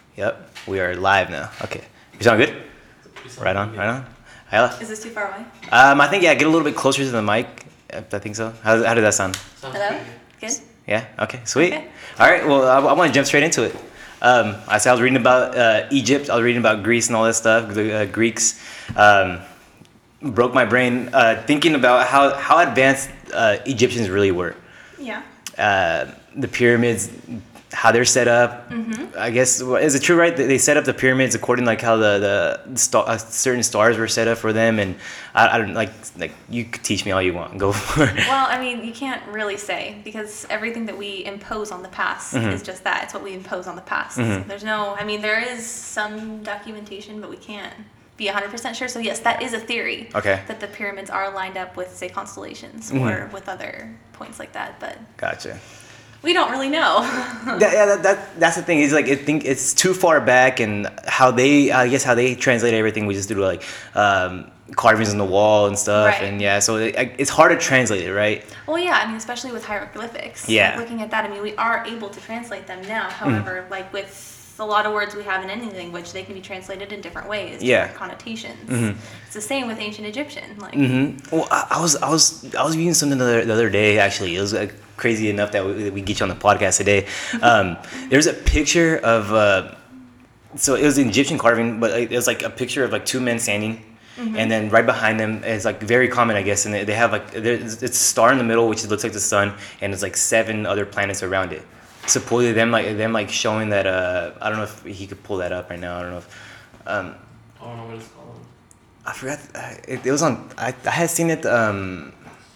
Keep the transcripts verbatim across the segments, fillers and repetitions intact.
Yep, we are live now. Okay, you sound good? Right on, right on. Hyla? Is this too far away? Um, I think yeah, get a little bit closer to the mic. If I think so. How how did that sound? Sounds Hello? pretty good. Good? Yeah. Okay. Sweet. Okay. All right. Well, I, I want to jump straight into it. Um, I said I was reading about uh, Egypt. I was reading about Greece and all that stuff. The uh, Greeks um, broke my brain uh, thinking about how how advanced uh, Egyptians really were. Yeah. Uh, the pyramids, how they're set up. Mm-hmm. I guess wha- is it true, right? that They set up the pyramids according like how the the star, uh, certain stars were set up for them, and I, I don't like like you could teach me all you want. Go for it. Well, I mean, you can't really say because everything that we impose on the past Mhm. is just that. It's what we impose on the past. Mhm. There's no, I mean, there is some documentation, but we can't be one hundred percent sure. So, yes, that is a theory. Okay. That the pyramids are lined up with, say, constellations Mhm. or with other points like that. But Gotcha. we don't really know. That, yeah, that, that that's the thing. Is like I think it's too far back, and how they I guess how they translate everything. We just do like um, carvings on the wall and stuff, Right. and yeah, so it, it's hard to translate it, right? Well, yeah, I mean, especially with hieroglyphics. Yeah. Like, looking at that, I mean, we are able to translate them now. However, like with a lot of words we have in any language, they can be translated in different ways, Yeah. different connotations. Mhm. It's the same with ancient Egyptian. Like, hmm Well, I, I was I was I was reading something the other, the other day. Actually, it was uh, crazy enough that we, that we get you on the podcast today. Um, there's a picture of uh, so it was an Egyptian carving, but it was like a picture of like two men standing. And then right behind them is like very common, I guess, and they they have like there's it's a star in the middle, which looks like the sun, and it's like seven other planets around it. Supposedly them like them like showing that uh I don't know if he could pull that up right now. I don't know if um I don't know what it's called. I forgot uh, it, it was on I I had seen it um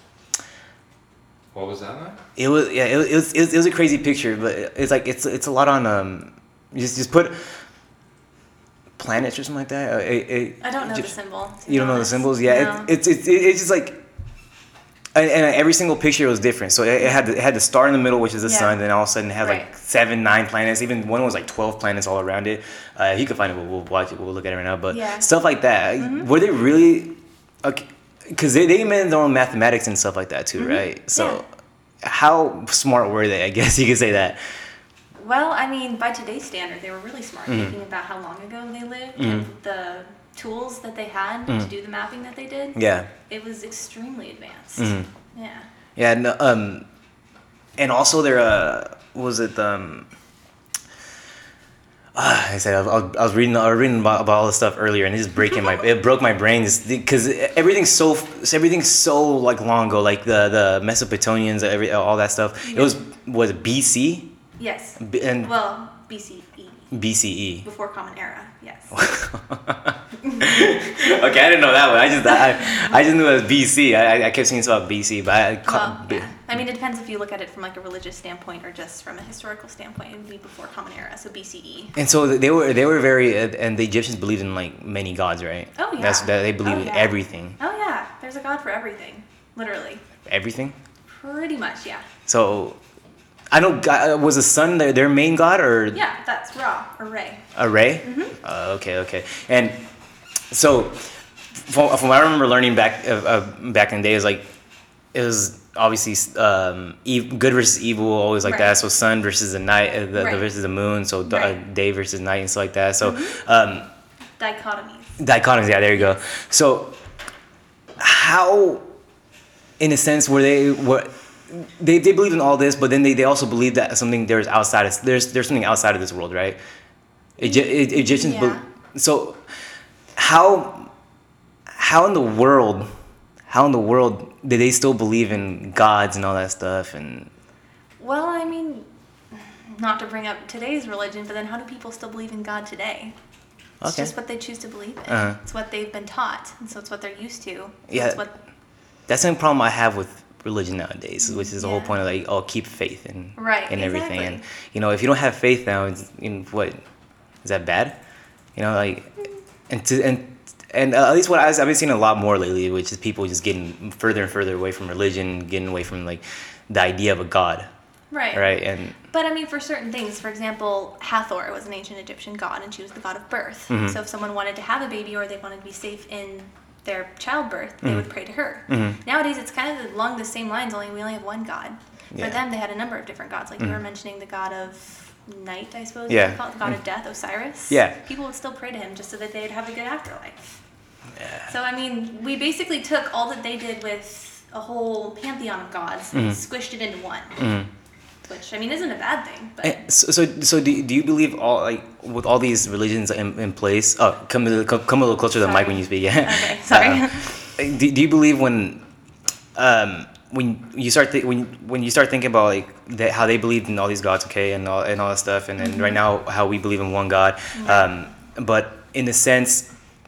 What was that like? it was yeah it, was- it was it was it was a crazy picture, but it's like it's it's a lot on um just just put planets or something like that. Uh, it, it, I don't know the Egypt- symbol. to be You don't know the honest. symbols? Yeah, No. it, it's it's it's just like, and, and every single picture was different. So it, it had the, it had the star in the middle, which is the Yeah. sun. Then all of a sudden it had like Right. seven, nine planets. Even one was like twelve planets all around it. Uh, if you can find it, we'll, we'll watch it. We'll look at it right now. But Yeah. stuff like that. Mhm. Were they really? Okay, because they they made their own mathematics and stuff like that too, Mhm. right? So how smart were they? I guess you could say that. Well, I mean, by today's standard, they were really smart, Mhm. thinking about how long ago they lived Mhm. and the tools that they had to Mhm. do the mapping that they did. Yeah. It was extremely advanced. Mhm. Yeah. Yeah. No, um, and also their uh, what was it um. Uh, I said I was, I was reading I was reading about, about all this stuff earlier, and it just breaking my it broke my brain because everything's so everything's so like long ago, like the the Mesopotamians, every all that stuff. It was was it B C Yes. B- and Well, B C E, B C E. before Common Era. Yes. Okay, I didn't know that one. I just I, I just knew it was B C. I I kept seeing stuff about B C, but I Well, ca- yeah. I mean, it depends if you look at it from like a religious standpoint or just from a historical standpoint. It would be before Common Era, so B C E. And so they were they were very uh, and the Egyptians believed in like many gods, right? Oh, yeah. That's that they believe Oh, in yeah. everything. Oh yeah, there's a god for everything, literally. Everything. Pretty much, yeah. So I know God, was the sun their, their main god or Yeah, that's Ra or Ray. a Ray? Mhm. Uh, okay, okay. And so from, from what I remember learning back uh, uh, back in the day is like it was obviously um, ev- good versus evil, always like Right. that. So sun versus the night, uh, the, the Right. versus the moon. So d- uh, Right. day versus night and stuff like that. So Mhm. um, Dichotomies. dichotomies. Yeah, there you go. So how, in a sense, were they what they they believed in all this, but then they, they also believed that something there's outside of there's there's something outside of this world, right? Egy- E- Egyptians. Yeah. be- so how how in the world how in the world did they still believe in gods and all that stuff and Well, I mean, not to bring up today's religion, but then how do people still believe in God today? It's Okay. just what they choose to believe in. Uh-huh. It's what they've been taught, and so it's what they're used to. So Yeah. It's what, that's the same problem I have with religion nowadays, which is the whole Yeah. point of like, oh, keep faith and Right, and everything. exactly. And you know, if you don't have faith now, it's, in what is that bad? You know, like and to and and uh, at least what I, I've been seeing a lot more lately, which is people just getting further and further away from religion, getting away from like the idea of a god, right. right? And But I mean, for certain things, for example, Hathor was an ancient Egyptian god, and she was the god of birth. Mhm. So if someone wanted to have a baby or they wanted to be safe in their childbirth, they Mhm. would pray to her. Mhm. Nowadays, it's kind of along the same lines, only we only have one god. Yeah. For them, they had a number of different gods. Like you Mhm. were mentioning the god of night, I suppose. Yeah. You call it, the god of death, Osiris. Yeah. People would still pray to him just so that they'd have a good afterlife. Yeah. So I mean, we basically took all that they did with a whole pantheon of gods Mm-hmm. and squished it into one. Mm-hmm. Which I mean isn't a bad thing, but And So, so, so do, do you believe all like with all these religions in, in place? Oh, come a, come, come a little closer to the mic Sorry. when you speak. Yeah. Okay, sorry. Uh, do, do you believe when, um, when you start th- when when you start thinking about like that how they believed in all these gods, okay, and all and all that stuff, and then Mm-hmm. right now how we believe in one God, um, but in a sense.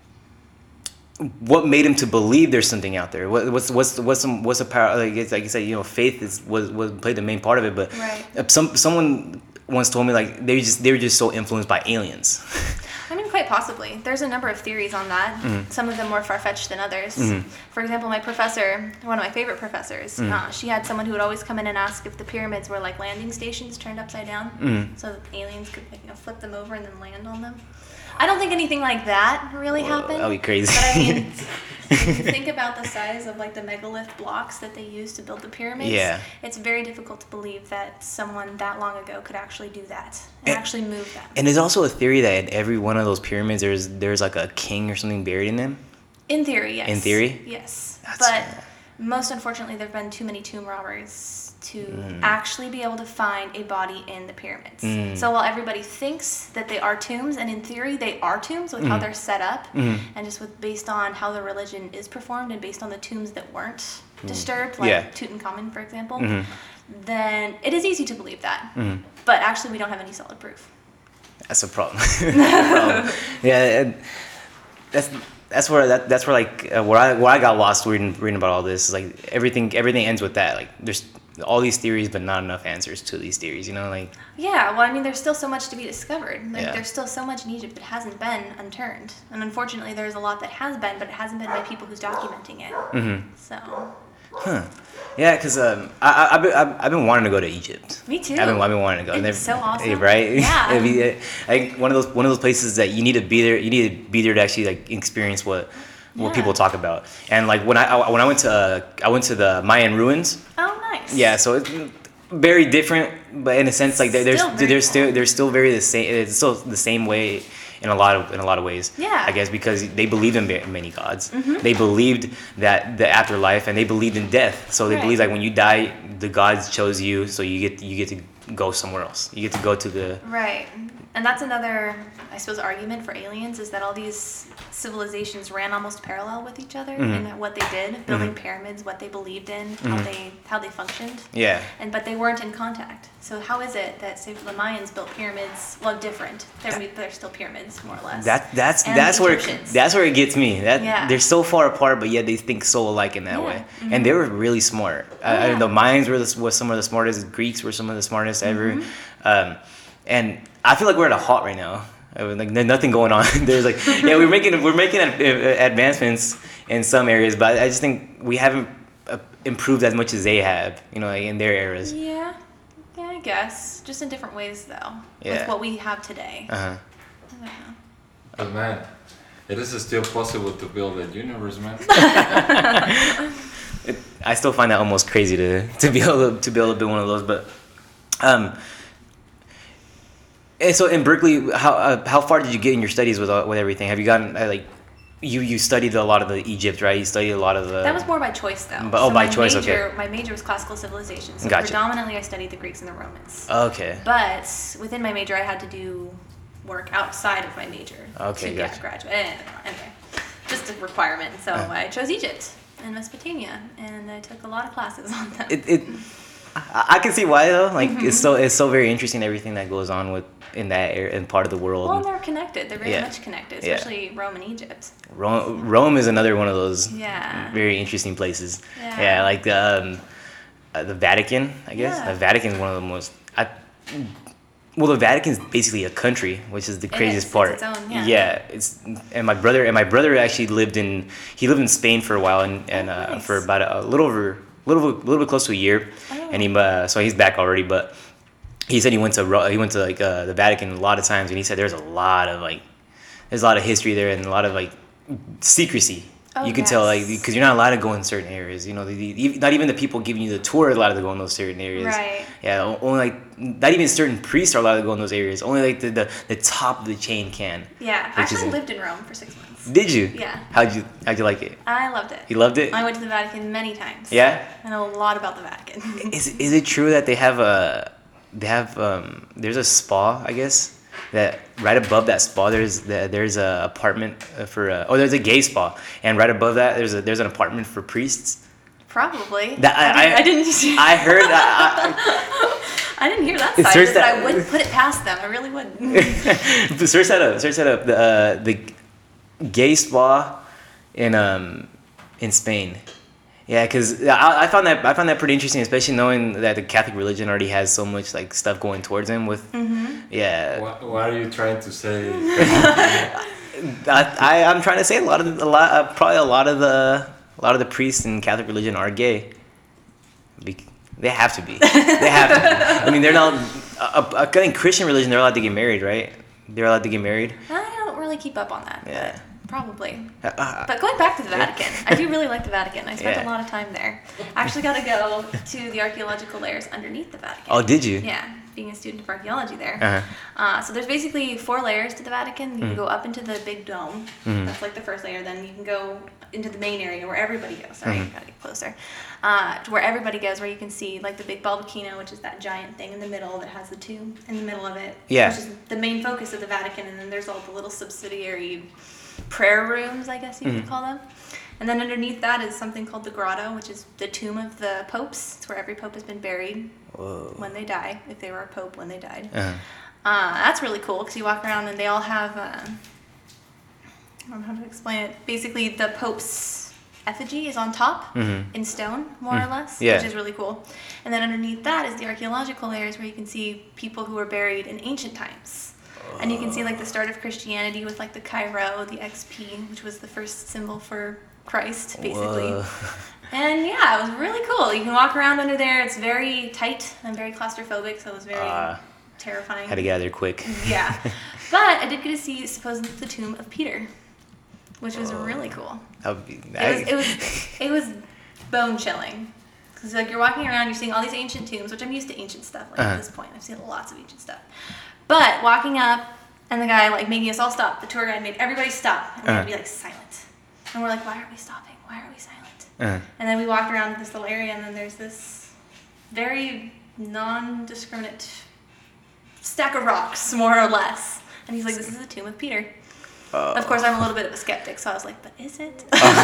What made him to believe there's something out there? What, what's what's what's some what's the power? Like it's like you said, you know, faith is was, was played the main part of it. But Right. uh, some someone once told me like they just they were just so influenced by aliens. I mean, quite possibly. There's a number of theories on that. Mm-hmm. Some of them more far-fetched than others. For example, my professor, one of my favorite professors, Mm. uh, she had someone who would always come in and ask if the pyramids were like landing stations turned upside down, Mm. so that aliens could like, you know, flip them over and then land on them. I don't think anything like that really happened. That'd be crazy. But I mean, if you think about the size of like the megalith blocks that they used to build the pyramids, Yeah. it's very difficult to believe that someone that long ago could actually do that and, And- actually move them. And there's also a theory that in every one of those pyramids there's there's like a king or something buried in them. In theory, yes. In theory? Yes. That's- but most unfortunately, there have been too many tomb robbers to actually be able to find a body in the pyramids. Mm. So while everybody thinks that they are tombs, and in theory they are tombs with how they're set up, and just with based on how the religion is performed, and based on the tombs that weren't disturbed, like Yeah. Tutankhamun, for example, Mhm. then it is easy to believe that. Mhm. But actually, we don't have any solid proof. That's a problem. problem. Yeah, and that's that's where that that's where like uh, where I where I got lost reading reading about all this is like everything everything ends with that. Like there's all these theories, but not enough answers to these theories. You know, like Yeah, well, I mean, there's still so much to be discovered. Like, Yeah. there's still so much in Egypt that hasn't been unturned. And unfortunately, there's a lot that has been, but it hasn't been by people who's documenting it. hmm So, huh. Yeah, because um, I, I, I've, been, I've, I've been wanting to go to Egypt. me too. I've been, I've been wanting to go. It's so awesome. Right? Yeah. It'd be, uh, like one of those one of those places that you need to be there. You need to be there to actually like experience what what Yeah. people talk about. And like when I, I when I went to uh, I went to the Mayan ruins. Oh, nice. Yeah, so it's very different, but in a sense, like they're they're Still very they're still cool. they're still very the same. It's still the same way in a lot of in a lot of ways. Yeah. I guess because they believed in ma- many gods. They believed that the afterlife, and they believed in death. So they Right. believe like when you die, the gods chose you, so you get you get to go somewhere else. You get to go to the Right. And that's another, I suppose, argument for aliens is that all these civilizations ran almost parallel with each other Mm-hmm. in what they did, building pyramids, what they believed in, how they how they functioned. yeah. And but they weren't in contact. So how is it that say the Mayans built pyramids? Well, different. They're they're still pyramids more or less. That that's And that's the where it, Egyptians. that's where it gets me. That Yeah. they're so far apart, but yet they think so alike in that Yeah. way. And they were really smart. Oh, uh, yeah. the Mayans were the, was some of the smartest. Greeks were some of the smartest ever. Mm-hmm. Um, and I feel like we're at a halt right now. Uh, Like there's nothing going on. There's like yeah, we're making we're making ad- uh, advancements in some areas, but I just think we haven't uh, improved as much as they have. You know, like in their eras. Yeah. Yeah, I guess. Just in different ways though. Yeah. With what we have today. Uh huh. I don't know. But man, it is still possible to build a universe, man. It, I still find that almost crazy to to be able to, to be able to build one of those, but um. And so in Berkeley, how uh, how far did you get in your studies with all, with everything? Have you gotten uh, like you you studied a lot of the Egypt, right? You studied a lot of the That was more by choice, though. But- oh, by my choice, major, okay. My major was classical civilizations. So Gotcha. predominantly, I studied the Greeks and the Romans. okay. But within my major, I had to do work outside of my major Okay, to gotcha. get graduate. Eh, Anyway, just a requirement. So Uh. I chose Egypt and Mesopotamia, and I took a lot of classes on them. It it I, I can see why though. Like Mm-hmm. it's so it's so very interesting everything that goes on with in that area in part of the world. well, they're connected. They're very Yeah. much connected, Yeah. especially Rome and Egypt. Rome, Rome is another one of those Yeah. very interesting places. Yeah. Yeah, like um, uh, the Vatican, I guess. Yeah. The Vatican is one of the most. I, well, the Vatican is basically a country, which is the It craziest is. part. It's its own, yeah. it's and my brother and my brother actually lived in he lived in Spain for a while and and Oh, uh, nice. for about a, a little over little over- little bit close to a year, Oh. and he uh, so he's back already, but. He said he went to Ro- he went to like uh, the Vatican a lot of times, and he said there's a lot of like there's a lot of history there and a lot of like secrecy Oh, you can tell, like, yes. because you're not allowed to go in certain areas. You know, the, the, not even the people giving you the tour are allowed to go in those certain areas. Right. Yeah, o- only like not even certain priests are allowed to go in those areas. Only like the the, the top of the chain can. Yeah, I Which is actually in- lived in Rome for six months. Did you? Yeah. How'd you How'd you like it? I loved it. You loved it? I went to the Vatican many times. Yeah. I know a lot about the Vatican. Is is it true that they have a they have um there's a spa, I guess, that right above that spa there's the, there's a apartment for uh, oh there's a gay spa, and right above that there's a there's an apartment for priests. Probably. That I I didn't. I, I heard that. I didn't hear that It side, starts but that- I wouldn't put it past them. I really wouldn't. I, search that up. Search that up. The uh, the gay spa in um in Spain. Yeah, because I, I found that I found that pretty interesting, especially knowing that the Catholic religion already has so much like stuff going towards them. With Mm-hmm. yeah, What, what are you trying to say? I, I I'm trying to say a lot of a lot uh, probably a lot of the a lot of the priests in Catholic religion are gay. Be, they have to be. They have to be. I mean, they're not. Uh, uh, in Christian religion, they're allowed to get married, right? They're allowed to get married. I don't really keep up on that. Yeah. But probably. Uh, uh, But going back to the Vatican, I do really like the Vatican. I spent Yeah. a lot of time there. I actually got to go to the archaeological layers underneath the Vatican. oh, did you? Yeah, being a student of archaeology there. Uh-huh. Uh, so there's basically four layers to the Vatican. You can Mm. go up into the big dome. Mm. That's like the first layer. Then you can go into the main area where everybody goes. Sorry, Mm. gotta get closer. Uh, to where everybody goes, where you can see like the big baldacchino, which is that giant thing in the middle that has the tomb in the middle of it. Yeah. Which is the main focus of the Vatican. And then there's all the little subsidiary prayer rooms, I guess you could Mhm. call them. And then underneath that is something called the grotto, which is the tomb of the popes. It's where every pope has been buried Whoa. when they die, if they were a pope when they died. Uh-huh. Uh, that's really cool because you walk around and they all have, uh, I don't know how to explain it. Basically, the pope's effigy is on top Mhm. in stone, more or Mm. less, Yeah. which is really cool. And then underneath that is the archaeological layers where you can see people who were buried in ancient times. And you can see like the start of Christianity with like the Chi-Rho, the X P, which was the first symbol for Christ, basically. Whoa. And yeah, it was really cool. You can walk around under there. It's very tight and very claustrophobic, so it was very Ah. terrifying. Had to get out of there quick. Yeah. But I did get to see supposedly the tomb of Peter, which was Whoa. really cool. That would be, It was it was it was bone chilling. Because like you're walking around, you're seeing all these ancient tombs, which I'm used to ancient stuff. Like Uh-huh. at this point, I've seen lots of ancient stuff. But walking up, and the guy like making us all stop. The tour guide made everybody stop, and we had to be like silent. And we're like, why are we stopping? Why are we silent? Uh-huh. And then we walked around this little area, and then there's this very non-discriminate stack of rocks, more or less. And he's like, this is the tomb of Peter. Uh, Of course, I'm a little bit of a skeptic, so I was like, but is it?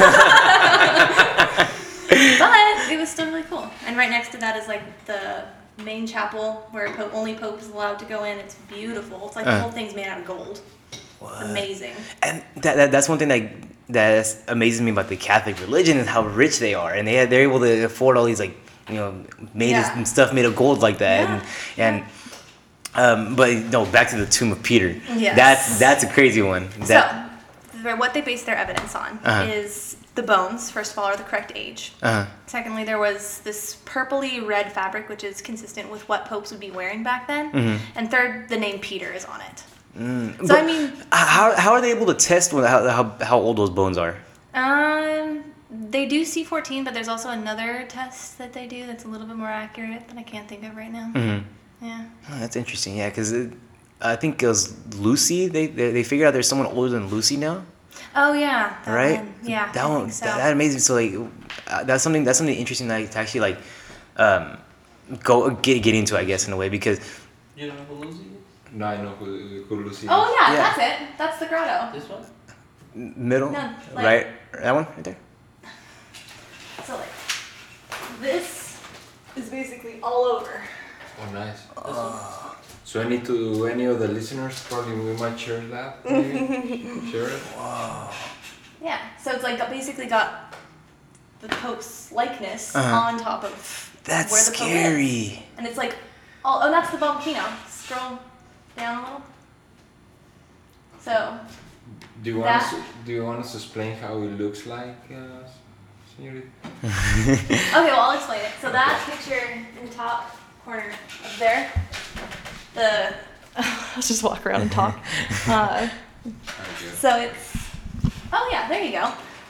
But it was still really cool. And right next to that is like the main chapel where Pope, only Pope is allowed to go in. It's beautiful. It's like the Uh. whole thing's made out of gold. what? It's amazing. And that, that that's one thing that that amazes me about the Catholic religion is how rich they are, and they they're able to afford all these like you know made Yeah. of, stuff made of gold like that, Yeah. and and. Um, but no, back to the tomb of Peter. Yes. That's that's a crazy one. That, so, the- what they base their evidence on Uh-huh. is the bones, first of all, are the correct age. uh, Secondly, there was this purpley red fabric, which is consistent with what popes would be wearing back then. Mhm. And third, the name Peter is on it. mm, So, but I mean, how how are they able to test what, how, how how old those bones are? um, they do C fourteen, but there's also another test that they do that's a little bit more accurate that I can't think of right now. Mm-hmm. Yeah. Oh, that's interesting. Yeah, because I think it was Lucy. They, they they figured out there's someone older than Lucy now, Oh yeah. That right? one. Yeah. That I one. think so. That, that amazing. So like, uh, that's something. That's something interesting like, to actually like, um, go get get into. I guess in a way because. You know who Lucy is? No, I know who, who Lucy is. Oh yeah, Yeah. that's it. That's the grotto. This one? Middle, No, like- right? That one right there. So like, this is basically all over. Oh, nice. This one? So any to any of the listeners, probably we might share that. Maybe? Share it. Yeah. So it's like basically got the Pope's likeness Uh-huh. on top of That's where the Pope is. scary. And it's like, oh, oh, that's the volcano. Scroll down a little. So, Do you want us? That- Do you want us to explain how it looks like, uh, Senorita? okay, well, I'll explain it. So that picture in the top corner up there, the, let's just walk around and talk. Uh, Okay. so it's, oh yeah, there you go.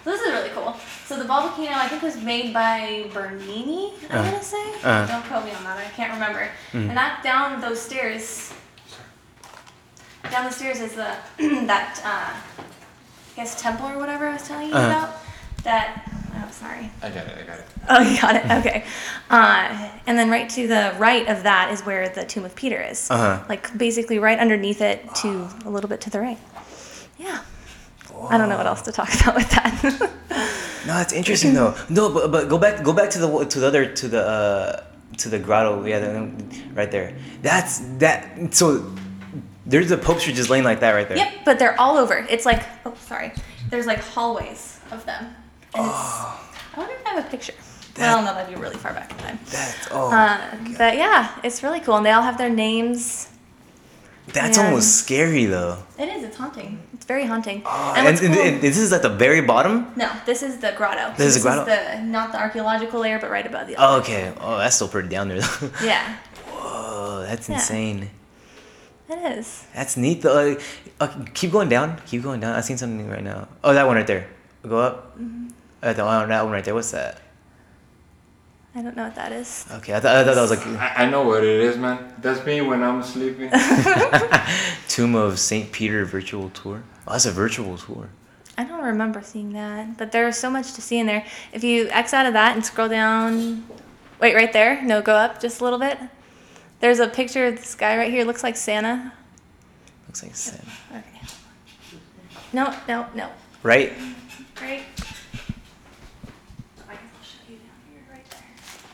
So this is really cool. So the Baldacchino, I think, was made by Bernini, I'm Uh, going to say. uh. Don't quote me on that. I can't remember. Mm. And that down those stairs, down the stairs is the that, uh, I guess, temple or whatever I was telling you Uh-huh. about. That, oh, sorry. I got it, I got it. Oh, you got it. Okay. Uh, and then right to the right of that is where the tomb of Peter is. Uh-huh. Like basically right underneath it to a little bit to the right. Yeah. I don't know what else to talk about with that. No, it's interesting though. No, but, but go back go back to the to the other to the uh, to the grotto. Yeah, the, right there. That's that. So there's the Pope street just laying like that right there. Yep, but they're all over. It's like, oh, sorry. There's like hallways of them. And it's, I wonder if I have a picture. That- well, no, that'd be really far back in time. That's oh. Uh, but yeah, it's really cool. And they all have their names. that's and- almost scary though. It is, it's haunting. It's very haunting. Oh, and and, what's and- cool, and this is at the very bottom. no, this is the grotto. This is the grotto? the, not the archaeological layer, but right above the Oh, other. okay. Oh, that's still pretty down there though. Yeah, Whoa, that's Yeah. insane. it is. That's neat though. Like, uh, keep going down. Keep going down. I seen something right now. Oh, that one right there. Go up. Mm-hmm. Uh, the one, that one right there. What's that? I don't know what that is. Okay, I, th- I thought that was like I, I know what it is, man. That's me when I'm sleeping. Tomb of Saint Peter virtual tour. Oh, that's a virtual tour. I don't remember seeing that, but there's so much to see in there. If you X out of that and scroll down, wait, right there. No, go up just a little bit. There's a picture of this guy right here. Looks like Santa. Looks like Sam. Okay. No, no, no. Right? Right. I guess I'll show you down here, right there.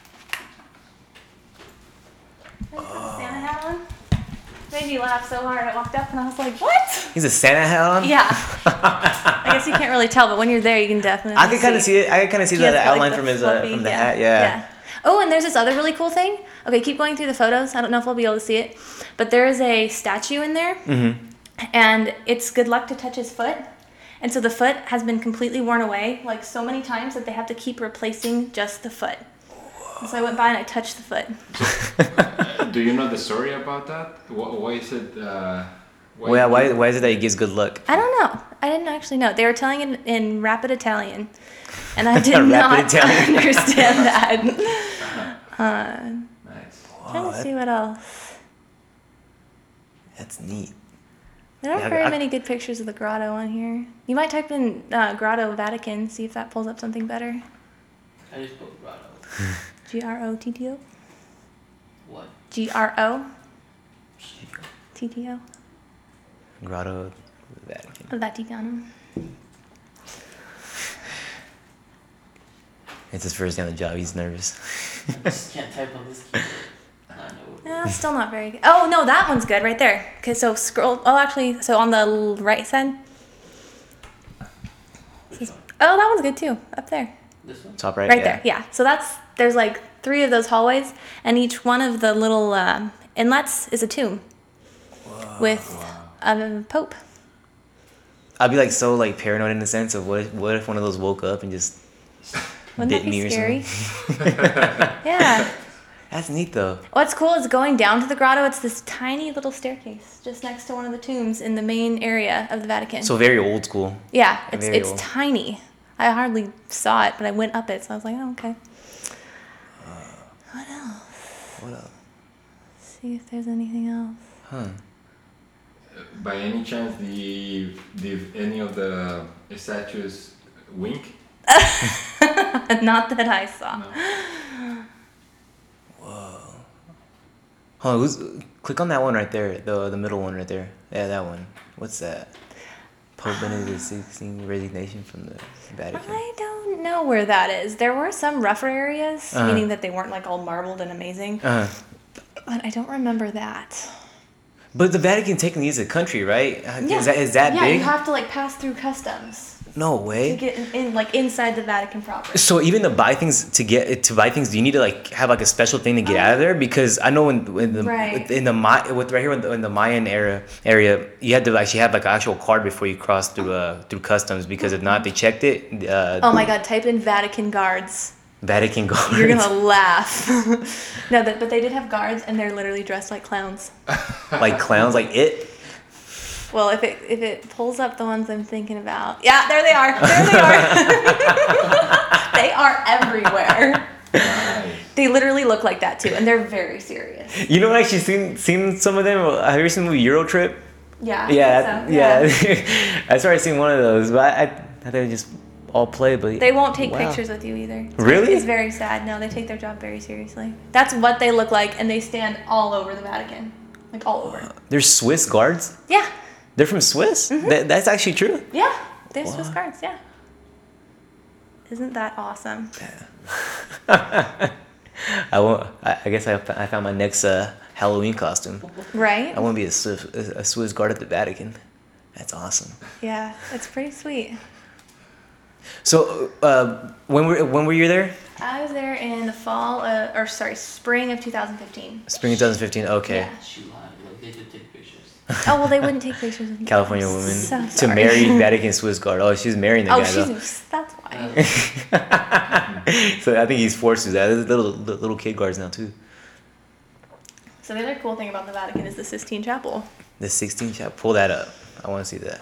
There's the Santa hat on. Made me laugh so hard. I walked up and I was like, "What?" He's a Santa hat on. Yeah. I guess you can't really tell, but when you're there, you can definitely. I can kind of see it. I can kind of see He the has, like, outline the from his uh, fluffy- from the hat. Yeah. Oh, and there's this other really cool thing. Okay, keep going through the photos. I don't know if we'll be able to see it, but there is a statue in there, Mm-hmm. and it's good luck to touch his foot. And so the foot has been completely worn away, like so many times that they have to keep replacing just the foot. And so I went by and I touched the foot. Do you know the story about that? Why, why is it? Uh, Well, yeah, why why is it that he gives good luck? I don't know. I didn't actually know. They were telling it in rapid Italian, and I did Rapid not Italian. understand that. Uh, Nice. trying Wow, to that- see what else. That's neat. There aren't Yeah, very I- many good pictures of the grotto on here. You might type in uh, Grotto Vatican, see if that pulls up something better. I just put grotto. G R O T T O? What? G R O T T O? Grotto of the Vatican. Vaticano. It's his first day on the job. He's nervous. I just can't type on this keyboard. I know. Yeah, still not very good. Oh, no, that one's good right there. Okay, so scroll. Oh, actually, so on the l- right side. Which one? Oh, that one's good too. Up there. This one? Top right. Right yeah. there, yeah. So that's, there's like three of those hallways, and each one of the little um, inlets is a tomb with a pope. I'd be like so like paranoid in the sense of what if, what if one of those woke up and just Wouldn't bit that me be or scary? something. Yeah. That's neat though. What's cool is going down to the grotto. It's this tiny little staircase just next to one of the tombs in the main area of the Vatican. So very old school. yeah, it's very it's old. tiny. I hardly saw it, but I went up it, so I was like, oh, okay. What else? What up? See if there's anything else. Huh. By any chance, the did any of the statues wink? Not that I saw. No. Hold on, who's, click on that one right there, the the middle one right there. Yeah, that one. What's that? Pope Benedict the sixteenth resignation from the Vatican. I don't know where that is. There were some rougher areas, Uh-huh. meaning that they weren't like all marbled and amazing, Uh, but I don't remember that. but the Vatican technically is a country, right? Uh, Is that is that yeah, big? you have to like pass through customs No to way. get in, in like inside the Vatican proper. So even to buy things to get to buy things, do you need to like have like a special thing to get out of there? Because I know in in the Right. in the Ma- with right here in the, in the Mayan era area, you had to actually have like an actual card before you cross through uh through customs, because if not, they checked it. Uh, Oh my God! Type in Vatican guards. Vatican guards. You're gonna laugh. No, that, but they did have guards, and they're literally dressed like clowns. like clowns, like it. Well, if it if it pulls up the ones I'm thinking about, yeah, there they are. There they are. They are everywhere. Nice. They literally look like that too, and they're very serious. You know, I actually seen seen some of them. Have you ever seen the movie Euro Trip? Yeah. I Yeah, think so, yeah. yeah. I swear I seen one of those, but I, I, I thought they just all play. But They won't take wow. pictures with you either. It's Really? It's very sad. No, they take their job very seriously. That's what they look like, and they stand all over the Vatican, like all over. They're Swiss guards. Yeah. They're from Swiss. Mm-hmm. That, that's actually true. Yeah. They're Swiss What? guards. Yeah. Isn't that awesome? I won't. I, I guess I, I found my next uh, Halloween costume. Right? I want to be a Swiss, a Swiss guard at the Vatican. That's awesome. Yeah, it's pretty sweet. So, uh, when were when were you there? I was there in the fall, uh, or sorry, spring of two thousand fifteen. Spring twenty fifteen. Okay. Yeah. She lied. Look, they did take pictures. Oh well, they wouldn't take pictures of me. California I'm woman so to sorry. marry Vatican Swiss guard. Oh, she's marrying the Oh, guy she's that's why. Uh, So I think he's forced to do that. There's little little kid guards now too. So the other cool thing about the Vatican is the Sistine Chapel. The sixteen chap. Pull that up. I want to see that.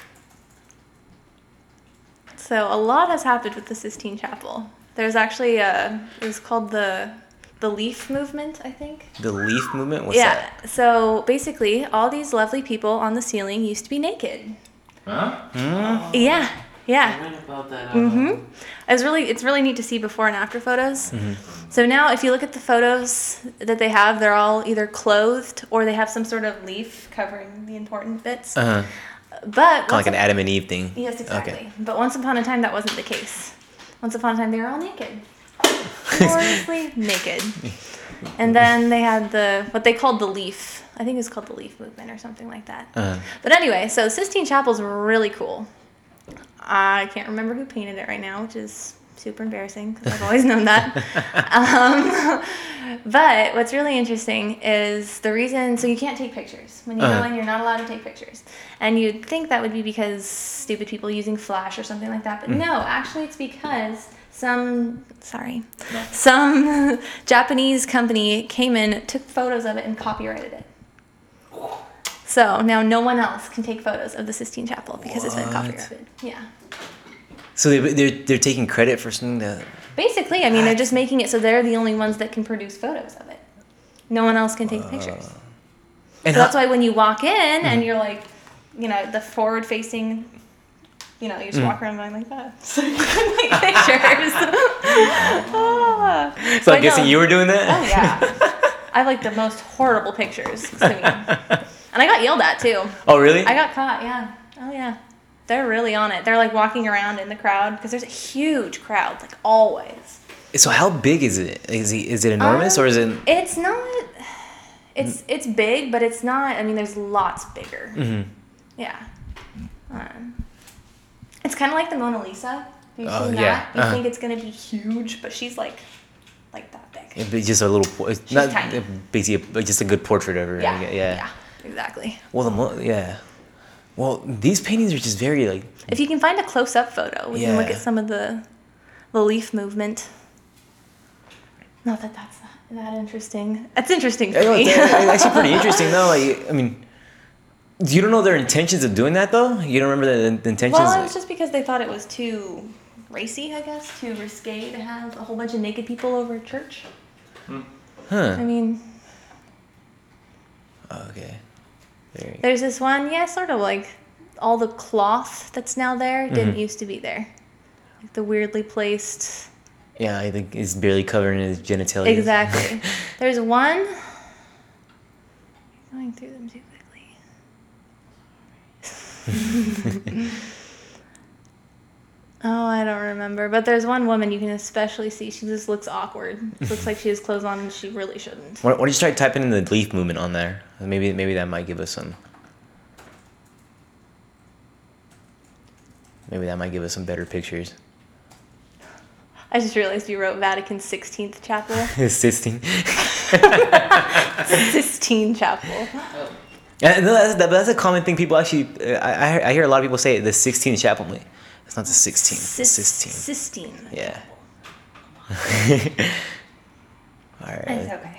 So a lot has happened with the Sistine Chapel. There's actually a, it was called the the Leaf Movement, I think. The leaf movement. What's yeah. that? So basically, all these lovely people on the ceiling used to be naked. Huh? oh, Yeah. I Yeah. read about that. Uh, Mhm. It's really it's really neat to see before and after photos. So now, if you look at the photos that they have, they're all either clothed or they have some sort of leaf covering the important bits. Uh huh. But Kind of like once an Adam and Eve thing. Yes, exactly. Okay. But once upon a time, that wasn't the case. Once upon a time, they were all naked, gloriously naked. And then they had the what they called the leaf. I think it was called the Leaf Movement or something like that. Uh-huh. But anyway, so Sistine Chapel's really cool. I can't remember who painted it right now, which is super embarrassing because I've always known that. Um, but what's really interesting is the reason, so you can't take pictures. When you Uh-huh. go in, you're not allowed to take pictures. And you'd think that would be because stupid people using flash or something like that. But Mm. no, actually it's because some, sorry, some Japanese company came in, took photos of it, and copyrighted it. So now no one else can take photos of the Sistine Chapel because it's been What? copyrighted. Yeah. So they they're they're taking credit for something that. Basically, I mean, they're just making it so they're the only ones that can produce photos of it. No one else can take pictures. And So that's how- why when you walk in and you're like, you know, the forward facing, you know, you just walk around going like that. So you can take pictures. Ah. So I'm But guessing no. you were doing that. Oh, yeah. I have like the most horrible pictures. I mean, and I got yelled at too. Oh really? I got caught, yeah. Oh, yeah. They're really on it. They're like walking around in the crowd because there's a huge crowd, like always. So how big is it? Is he is it enormous Um, or is it? It's not. It's it's big, but it's not. I mean, there's lots bigger. Mhm. Yeah. Um, it's kind of like the Mona Lisa. Have you Oh, seen yeah. that? You Uh-huh. think it's gonna be huge, but she's like, like that big. It'd be just a little. po- It's not tiny. basically a, just a good portrait of her. I Yeah. guess, yeah. Yeah. Exactly. Well, the mo- yeah. Well, these paintings are just very like. If you can find a close-up photo, we can look Yeah. at some of the, the leaf movement. Not that that's that, that interesting. That's interesting for I know, me. it's, it's actually pretty interesting though. Like, I mean, you don't know their intentions of doing that though. You don't remember the, the intentions. Well, it was just because they thought it was too racy, I guess, too risque to have a whole bunch of naked people over at church. huh? I mean, Okay. Very. there's this one, yeah, sort of like all the cloth that's now there didn't used to be there. Like the weirdly placed. Yeah, I think he's barely covering his genitalia. Exactly. There's one. Going through them too quickly. Oh, I don't remember. But there's one woman you can especially see. She just looks awkward. She looks like she has clothes on and she really shouldn't. Why, why don't you try typing in the leaf movement on there? Maybe maybe that might give us some. Maybe that might give us some better pictures. I just realized you wrote Vatican sixteenth Chapel. Sistine. Sistine Chapel. Oh, And that's, that, that's a common thing people actually. Uh, I, I I hear a lot of people say the Sixtine Chapel. It's not the sixteen. It's Sis- Sistine. Sistine. Yeah. All It's right. okay.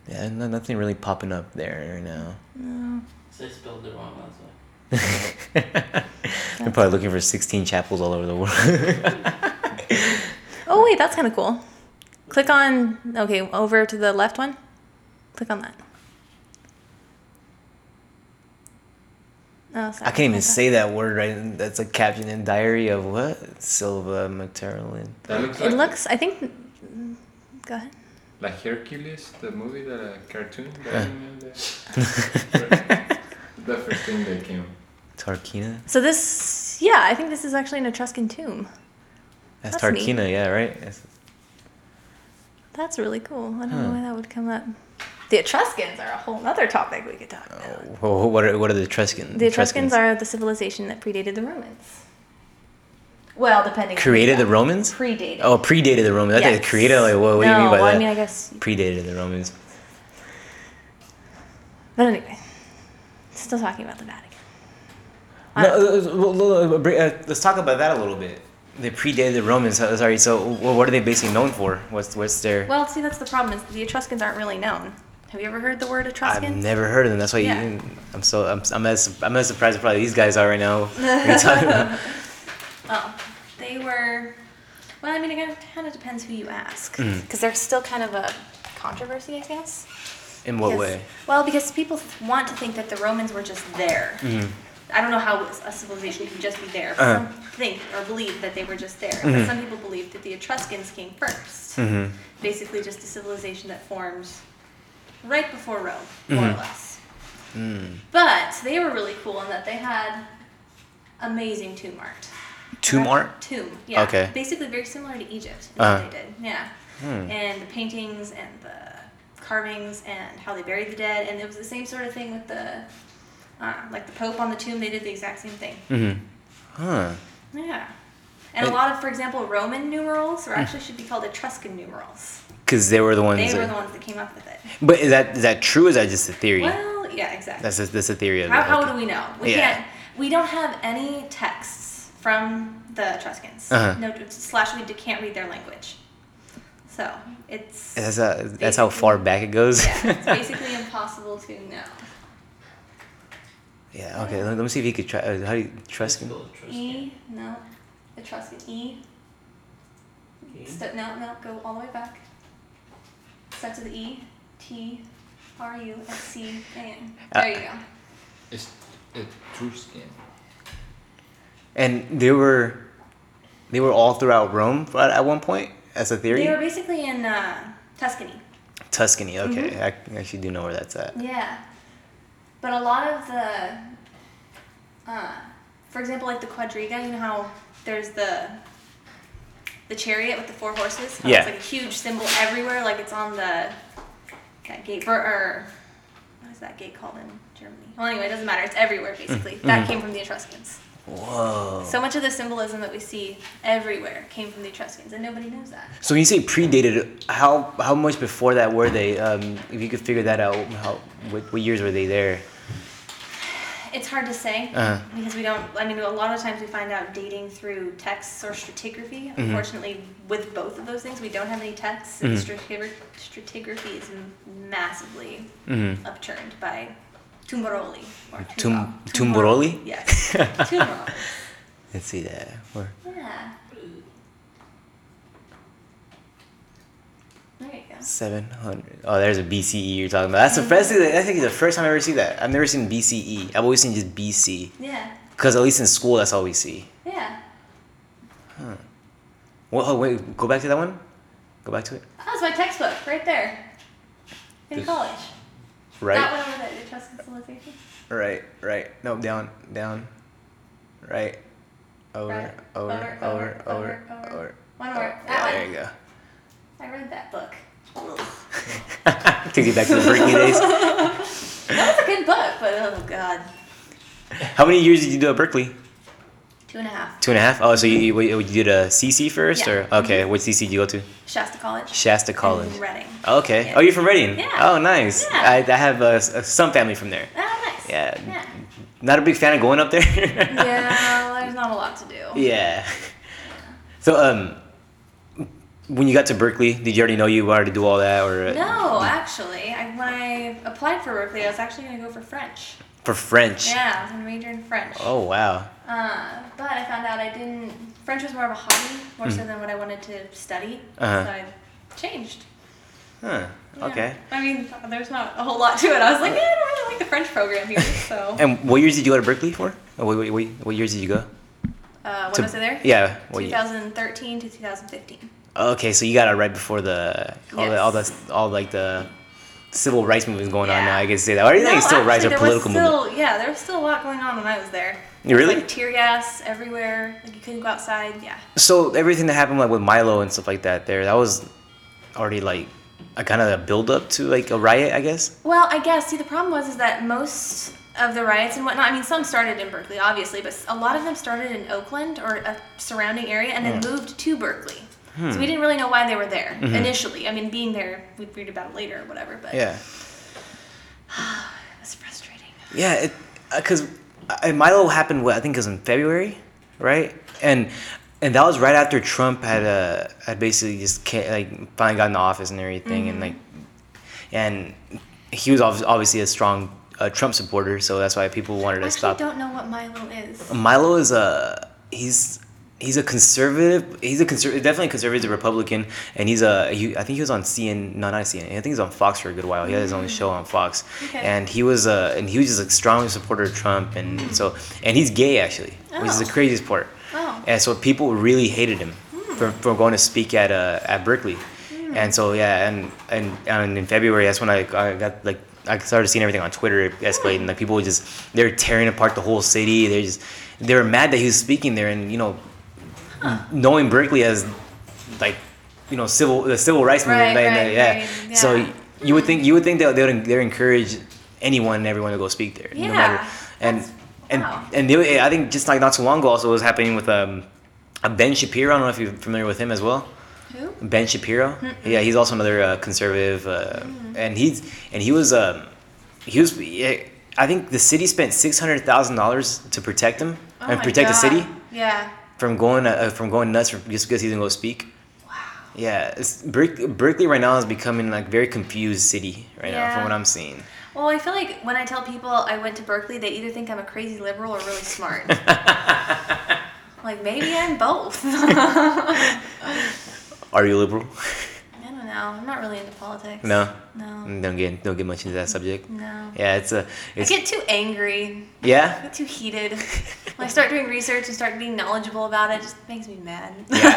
Yeah, no, nothing really popping up there right now. No. So I spelled it wrong, that's why. They're probably looking for sixteen chapels all over the world. Oh wait, that's kind of cool. Click on, okay, over to the left one. Click on that. Oh, sorry. I can't even say that word right. That's a caption in Diary of what? Silva McTerlin. That looks It like looks, I think, go ahead. like Hercules, the movie, that uh, cartoon. That Uh. anime, that- the first thing that came. Tarkina? So this, yeah, I think this is actually an Etruscan tomb. That's, That's neat. Tarkina, yeah, right? That's- That's really cool. I don't Huh. know why that would come up. The Etruscans are a whole other topic we could talk about. Oh, what are what are the Etruscans? The Etruscans are the civilization that predated the Romans. Well, depending. Created the Romans? Predated. Oh, predated the Romans. I think Yes. created. Like, what, what no, do you mean by well, that? I mean, I guess. Predated the Romans. But anyway, still talking about the Vatican. I No, don't- uh, well, well, uh, br- uh, let's talk about that a little bit. They predated the Romans. uh, Sorry. So, wh- what are they basically known for? What's what's their? Well, see, that's the problem. Is the Etruscans aren't really known. Have you ever heard the word I've Etruscans? never heard of them. That's why Yeah. you, I'm so I'm, I'm as I'm as surprised as probably these guys are right now. when you're talking about- Oh, they were. Well, I mean, it kind of depends who you ask, Mm. because there's still kind of a controversy, I guess. In what Because- way? Well, because people th- want to think that the Romans were just there. Mhm. I don't know how a civilization can just be there. But Uh-huh. Some think or believe that they were just there. Mhm. But some people believe that the Etruscans came first. Mm-hmm. Basically, just a civilization that formed right before Rome, more Mhm. or less. Mm. But they were really cool in that they had amazing tomb art. Tomb art? Tomb, yeah. Okay. Basically, very similar to Egypt. Is Uh-huh. what they did, yeah. Hmm. And the paintings and the carvings and how they buried the dead, and it was the same sort of thing with the, uh, like the Pope on the tomb. They did the exact same thing. Mm-hmm. Huh. Yeah. And a And- lot of, for example, Roman numerals, or actually should be called Etruscan numerals. Because they were the ones. They were that- the ones that came up with it. But is that is that true? Or is that just a theory? Well, yeah, exactly. That's a, that's a theory of How, it. how okay. do we know? We Yeah. can't. We don't have any texts from the Etruscans. Uh-huh. No, slash we d- can't read their language. So it's. That's, a, that's how far back it goes. Yeah, it's basically impossible to know. Yeah. Okay. Let, let me see if you could try. Uh, how do you Etruscan? Spell Etruscan. E no, Etruscan E. E? St- no, no, go all the way back. Start to the E. T. R U S C A N. There you go. It's Etruscan. And they were, they were all throughout Rome at, at one point as a theory. They were basically in uh, Tuscany. Tuscany. Okay, Mm-hmm. I actually do know where that's at. Yeah. But a lot of the, uh, for example, like the quadriga, you know how there's the the chariot with the four horses? How Yeah. It's like a huge symbol everywhere, like it's on the, that gate, or, or what is that gate called in Germany? Well, anyway, it doesn't matter. It's everywhere, basically. That came from the Etruscans. Whoa. So much of the symbolism that we see everywhere came from the Etruscans, and nobody knows that. So when you say predated, how how much before that were they? Um, if you could figure that out, how what, what years were they there? It's hard to say Uh-huh. because we don't. I mean, a lot of times we find out dating through texts or stratigraphy. Mm-hmm. Unfortunately, with both of those things, we don't have any texts, and Mhm. stratigra- stratigraphy is m- massively Mm-hmm. upturned by Tumbaroli or Tum- Tumba- Tumbaroli? Yes, Tumbaroli. Let's see that. Where? Yeah. There you go. Seven hundred. Oh, there's a B C E you're talking about. That's the first. I think it's the first time I ever see that. I've never seen B C E. I've always seen just B C. Yeah. Because at least in school, that's all we see. Yeah. Well, oh, wait, go back to that one. Go back to it. That was my textbook right there in This- college. Right. That one over there, the Etruscan civilization. Right. Right. No, down. Down. Right. Over. Right. Over. Over, Over. over, Over. over, over. Over. One more. Yeah, That there one. you go. I read that book. Takes you back to the Berkeley days. That was a good book, but oh god. How many years did you do at Berkeley? Two and a half. Two and a half. Oh, so you you, you did a C C first, Yeah. or okay? Which C C did you go to? Shasta College. Shasta College. In Reading. Okay. Yeah. Oh, you're from Reading. Yeah. Oh, nice. Yeah. I, I have uh, s- some family from there. Oh, nice. Yeah. Yeah. Not a big fan of going up there. Yeah, well, there's not a lot to do. Yeah. So um, when you got to Berkeley, did you already know you wanted to do all that, or No, actually, I, when I applied for Berkeley, I was actually going to go for French. for French? Yeah, I was going to major in French. Oh wow. Uh, but I found out I didn't. French was more of a hobby, more so than what I wanted to study. Uh-huh. So I changed. Huh. Yeah. Okay. I mean, there's not a whole lot to it. I was like, yeah, I don't really like the French program here. So. And what years did you go to Berkeley for? Oh, wait, wait, wait, what years did you go? Uh, when To- was I there? Yeah. What year? twenty thirteen to twenty fifteen. Okay, so you got it right before the all the all the all like the civil rights movement going on Yeah. now. I guess say that. Or do you think it's still rights or there political was still, movement? Yeah, there was still a lot going on when I was there. You really? Like tear gas everywhere. Like you couldn't go outside. Yeah. So everything that happened like with Milo and stuff like that, there, that was already like a kind of a build up to like a riot, I guess. Well, I guess. See, the problem was is that most of the riots and whatnot. I mean, some started in Berkeley, obviously, but a lot of them started in Oakland or a surrounding area, and then moved to Berkeley. So we didn't really know why they were there initially. I mean, being there, we'd read about it later or whatever. But Yeah. it was frustrating. Yeah, it because uh, Milo happened. What I think it was in February, right? And and that was right after Trump had uh had basically just ca- like finally got in the office and everything, and like and he was obvi- obviously a strong uh, Trump supporter, so that's why people wanted to I actually stop. don't know what Milo is. Milo is a he's he's a conservative. He's a conservative, definitely a conservative Republican, and he's a. He, I think he was on C N. No, not C N. I think he was on Fox for a good while. He had his own show on Fox, Okay. and he was a and he was just a strong supporter of Trump, and so and he's gay actually, which is the Oh. craziest part. Oh. And so people really hated him for, for going to speak at uh, at Berkeley, and so yeah, and, and and in February that's when I, I got like I started seeing everything on Twitter escalating. Like people were just they're tearing apart the whole city. They're just they were mad that he was speaking there, and you know, knowing Berkeley as like you know civil the civil rights movement, Right, like, right, yeah. right, yeah. So you would think you would think that they would they would encourage anyone and everyone to go speak there, Yeah, no matter and. that's- And wow. and the, I think just like not too long ago also was happening with um, uh, Ben Shapiro. I don't know if you're familiar with him as well. Who? Ben Shapiro. Yeah, he's also another uh, conservative, uh, and he's and he was um, he was. Yeah, I think the city spent six hundred thousand dollars to protect him Oh and my protect the God. city Yeah. from going uh, from going nuts for, just because he didn't go speak. Wow. Yeah, it's, Berkeley, Berkeley right now is becoming like very confused city right now from Yeah. what I'm seeing. Well, I feel like when I tell people I went to Berkeley, they either think I'm a crazy liberal or really smart. Like maybe I'm both. I Are you liberal? don't know. I'm not really into politics. No. No. Don't get don't get much into that subject. No. Yeah, it's a I it's get too angry. I yeah. get too heated. When I start doing research and start being knowledgeable about it, it just makes me mad.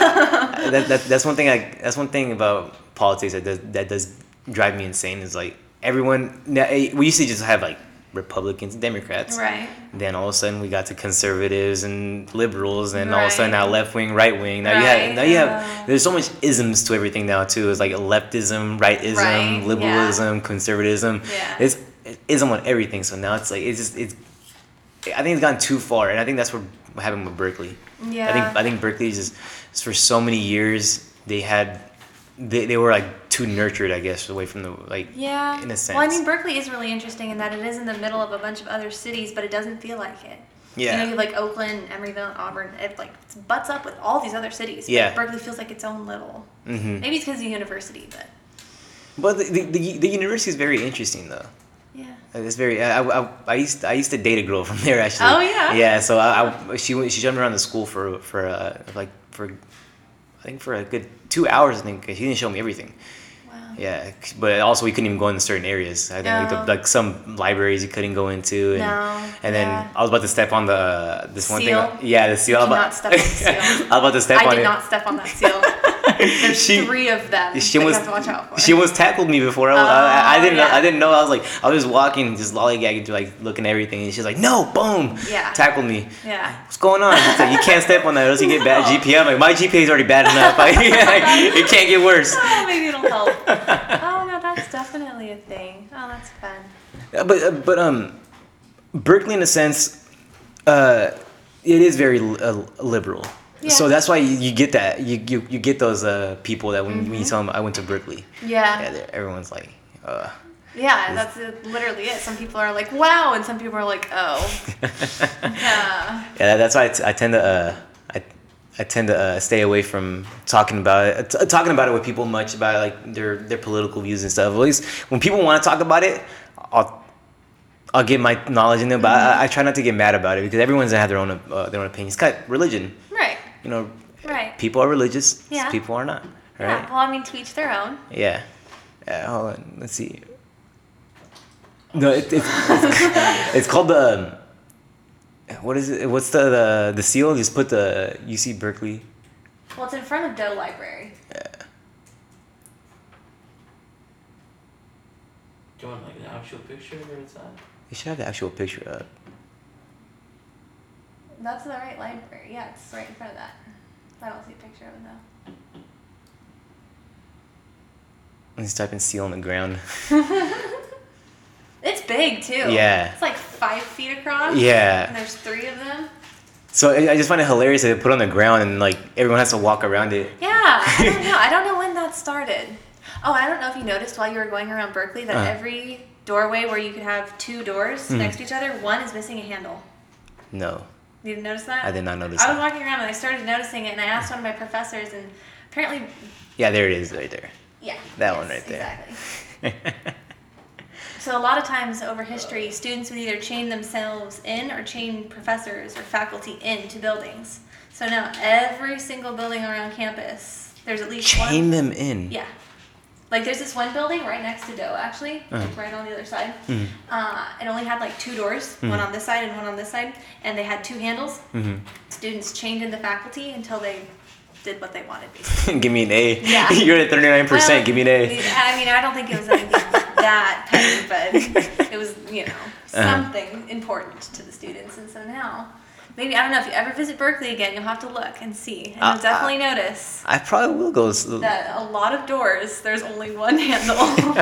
Yeah, that, that, that's one thing. I that's one thing about politics that does that does drive me insane. Is like everyone. now, eh, We used to just have like Republicans and Democrats. Right. Then all of a sudden we got to conservatives and liberals, and all of a sudden Right. now left wing, right wing. Now you have Right, now you have. yeah. There's so much isms to everything now too. It's like leftism, rightism, Right, yeah. liberalism, conservatism. Yeah. It's ism on everything. So now it's like it's just it's. I think it's gone too far, and I think that's what happened with Berkeley. Yeah. I think I think Berkeley just for so many years they had they, they were like too nurtured, I guess, away from the like Yeah. in a sense. Well, I mean, Berkeley is really interesting in that it is in the middle of a bunch of other cities, but it doesn't feel like it. Yeah. You know, you have like Oakland, Emeryville, Auburn. It like butts up with all these other cities. but Yeah. Berkeley feels like its own little. Mhm. Maybe it's because of the university, but But the, the, the, the university is very interesting though. yeah. It's very. I, I, I used I used to date a girl from there actually. Oh, yeah? Yeah. So I, I she went she showed me around the school for for uh, like for I think for a good two hours. I think 'cause she didn't show me everything. Wow. Yeah, but also we couldn't even go into certain areas. I think like, No. the, like some libraries you couldn't go into, and No, and then yeah. I was about to step on the this one Seal? thing. Yeah, the seal. You I was about- cannot step on the seal. I was about to step I on did it. not step on that seal. There's She- three of them She that was you have to watch out for. she almost tackled me before. I, was, I, I Oh, didn't know. yeah. I didn't know. I was like I was just walking, just lollygagging, to like looking at everything, and she's like, "No, boom!" Yeah. Tackled me. Yeah. What's going on? She's like, "You can't step on that, or else you get bad G P A." I'm like, "My G P A is already bad enough. Like, it can't get worse." Oh, maybe it'll help. Oh no, that's definitely a thing. Oh, that's fun. Yeah, But uh, but um, Berkeley, in a sense, uh, it is very li- uh, liberal. Yeah. So that's why you, you get that you, you you get those uh people that when, when you tell them I went to Berkeley, Yeah. yeah, they're- everyone's like, uh. Yeah, that's it, literally it. Some people are like, wow, and some people are like, oh. Yeah. Yeah, that's why I, t- I tend to uh, I, I tend to uh, stay away from talking about it, t- talking about it with people much about like their their political views and stuff. At least when people want to talk about it, I'll I'll get my knowledge in there, but I, I try not to get mad about it because everyone's gonna have their own uh, their own opinions. It's kind of religion, Right. you know. Right. People are religious. Yeah. People are not. Yeah. Right. Well, I mean, to each their own. Yeah. Yeah. Hold on. Let's see. No, it, it's it's called the. What is it? What's the the, the seal? Just put the U C Berkeley. Well, it's in front of Doe Library. Yeah. Do you want like an actual picture where it's at? You should have the actual picture up. That's the right library. Yeah, it's right in front of that. I don't see a picture of it though. Let's type in seal on the ground. It's big too. Yeah. It's like five feet across. Yeah. And there's three of them. So I I just find it hilarious that they put it on the ground and like everyone has to walk around it. Yeah, I don't know. I don't know when that started. Oh, I don't know if you noticed while you were going around Berkeley that Uh. every doorway where you could have two doors Mhm. next to each other, one is missing a handle. No, You didn't notice that? I did not notice I was that. walking around and I started noticing it, and I asked one of my professors, and apparently, Yeah, there it is right there. yeah. That yes, one right there. Exactly. So a lot of times over history, students would either chain themselves in or chain professors or faculty into buildings. So now every single building around campus, there's at least one. Chain them in. Yeah. Like there's this one building right next to Doe, actually, Uh-huh. like right on the other side. Mhm. Uh, it only had like two doors, Mhm. one on this side and one on this side, and they had two handles. Mhm. Students chained in the faculty until they did what they wanted, basically. Give me an A. Yeah. You're at thirty-nine percent. Well, Give me an A. I mean, I don't think it was anything that petty, but it was, you know, Uh-huh. something important to the students. And so now, maybe, I don't know, if you ever visit Berkeley again, you'll have to look and see. And Uh, you'll definitely notice I probably will go. s- that a lot of doors, there's only one handle.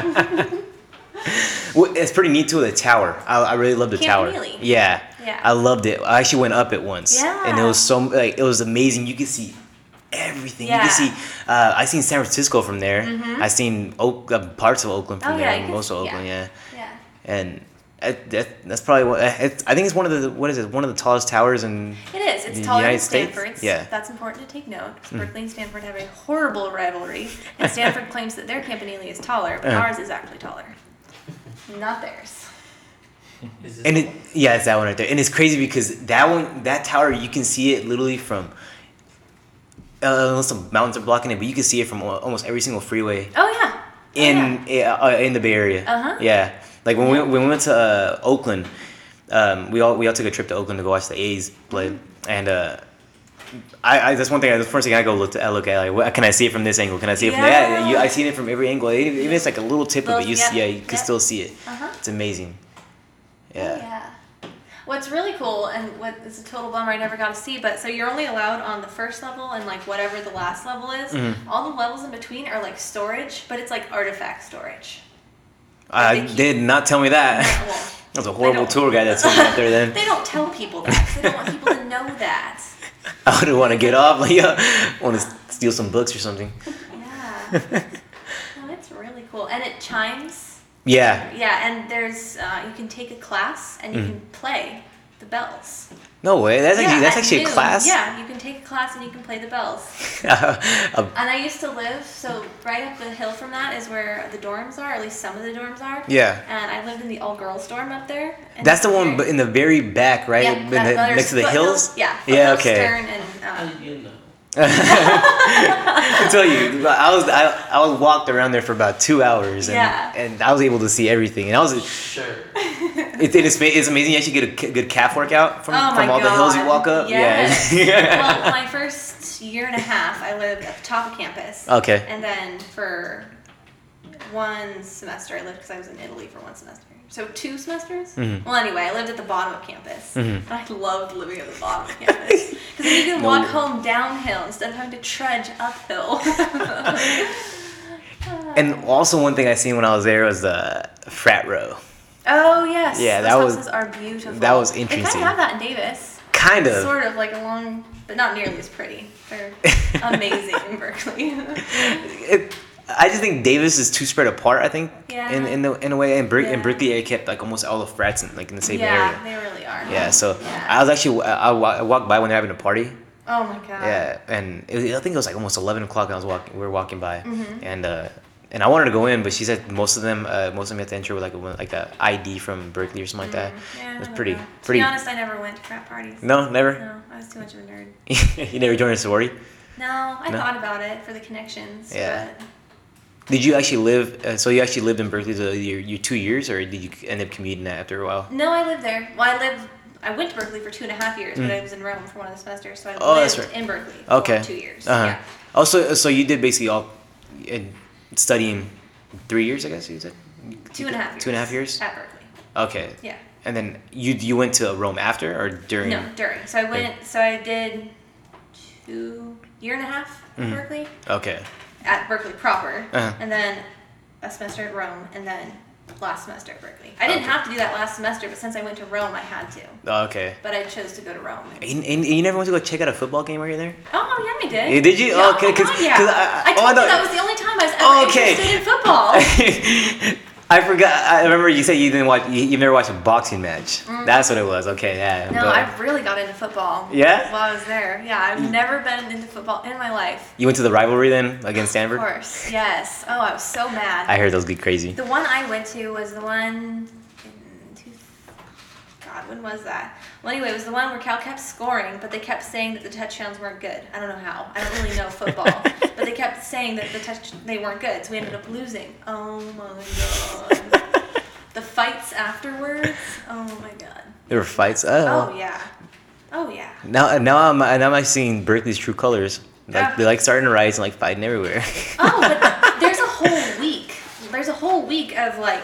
Well, it's pretty neat too. The tower. I, I really love the Camp tower. Neely. Yeah. Yeah. I loved it. I actually went up it once. Yeah. And it was so like it was amazing. You could see everything. You Yeah. could see. Uh, I seen San Francisco from there. Mhm. I seen Oak, uh, parts of Oakland from Oh, there. yeah, you can Most of see- Oakland. Yeah. Yeah. And it, that, that's probably what it's, I think it's one of the what is it? One of the tallest towers in. It is. It's The taller United than States? Stanford's. Yeah. That's important to take note. 'Cause Berkeley and Stanford have a horrible rivalry, and Stanford claims that their Campanile is taller, but Uh-huh. ours is actually taller. Not theirs. Is this And the it one? yeah, it's that one right there. And it's crazy because that one that tower you can see it literally from. Uh, unless the mountains are blocking it, but you can see it from al- almost every single freeway Oh yeah. in uh, in the Bay Area. Uh-huh. Yeah, like when we when we went to uh, Oakland, um, we all we all took a trip to Oakland to go watch the A's play, Mm-hmm. and uh, I, I that's one thing. The first thing I go look to, I look at like, what, can I see it from this angle? Can I see it from Yeah. that? You, I see it from every angle. Even even if it's like a little tip of Little- it, you yeah, see, yeah, you can yeah. still see it. Uh-huh. It's amazing. Oh, Yeah. yeah. What's really cool, and what is a total bummer I never got to see, but so you're only allowed on the first level and like whatever the last level is. Mhm. All the levels in between are like storage, but it's like artifact storage. I They keep- did not tell me that. Yeah, well, That was a horrible don't- tour guide that took me out there. Then They don't tell people that. 'Cause they don't want people to know that. I would want to get off. Like, yeah, want to steal some books or something. Yeah. No, it's really cool, and it chimes. Yeah. Yeah, and there's uh, you can take a class and you Mm. can play the bells. No way. That's actually Yeah, that's at actually a noon. class. Yeah, you can take a class and you can play the bells. Uh, And I used to live, so right up the hill from that is where the dorms are, or at least some of the dorms are. yeah. And I lived in the all-girls dorm up there. And That's the one, very- but in the very back, right? Yeah, In that- the- there's next to the Foothills- hills. Yeah. Yeah, Foothills, okay. Stern, and How uh, did you know? I tell you, I was I, I was walked around there for about two hours, and, Yeah. and I was able to see everything. And I was it, Sure. it is it's amazing. You actually get a k- good calf workout from, Oh from my all the hills you God, walk up. yes. Yeah. well, my first year and a half, I lived at the top of campus. Okay. And then for one semester, I lived because I was in Italy for one semester. So two semesters? Mhm. Well, anyway, I lived at the bottom of campus. Mhm. And I loved living at the bottom of campus. Because then you can No. walk home downhill instead of having to trudge uphill. And also one thing I seen when I was there was the frat row. oh, yes. Yeah, Those that was- houses are beautiful. that was They interesting. kind of have that in Davis. Kind of. Sort of like along, but not nearly as pretty. They're amazing in Berkeley. It, I just think Davis is too spread apart. I think Yeah. in in, the, in a way, and Ber- Yeah. in Berkeley, I kept like almost all the frats in like in the same yeah, area. they really are. Yeah, so Yeah. I was actually I, I wa- I walked by when they're having a party, Oh my god. Yeah, and it, I think it was like almost eleven o'clock. And I was walking. We were walking by, Mhm. and uh, and I wanted to go in, but she said most of them, uh, most of them you have to enter with like a like a I D from Berkeley or something like that. Yeah, It was I don't pretty, know. To pretty. be honest, I never went to frat parties. No, never. No, I was too much of a nerd. You never joined a sorority. No, I No? thought about it for the connections. Yeah. But Did you actually live? Uh, so you actually lived in Berkeley the your, your two years, or did you end up commuting after a while? no, I lived there. Well, I lived. I went to Berkeley for two and a half years, Mm. but I was in Rome for one of the semesters, so I Oh, lived that's right. in Berkeley Okay. for two years. Uh-huh. Yeah. Also, so you did basically all in studying three years, I guess you said. Two and a half years. Two and a half years. At Berkeley. Okay. Yeah. And then you you went to Rome after or during? No, during. So I went. So I did two year and a half at Mhm. Berkeley, Okay. at Berkeley proper, Uh-huh. and then a semester at Rome, and then last semester at Berkeley. I didn't Okay. have to do that last semester, but since I went to Rome, I had to. Oh, okay. But I chose to go to Rome. And, and you never went to go check out a football game while you're there? Oh yeah, I did. Yeah, did you? Yeah, Okay, oh my 'cause- God, yeah. 'cause I- I, oh, I told you thought- that was the only time I was ever Oh, okay. interested in football. I forgot. I remember you said you didn't watch. You, you've never watched a boxing match. That's what it was. Okay, yeah. No, but- I really got into football. Yeah? While I was there. Yeah, I've never been into football in my life. You went to the rivalry then against Of Stanford. course. Yes. Oh, I was so mad. I heard those be crazy. The one I went to was the one in two, God, when was that? Well, anyway, it was the one where Cal kept scoring, but they kept saying that the touchdowns weren't good. I don't know how. I don't really know football, but they kept saying that the touch they weren't good, so we ended up losing. Oh my god. The fights afterwards. Oh my god. There were fights. Oh. Oh yeah. Oh yeah. Now, now I'm now I'm seeing Berkeley's true colors. Like Yeah. they're like starting to rise and like fighting everywhere. Oh, but there's a whole week. There's a whole week of like,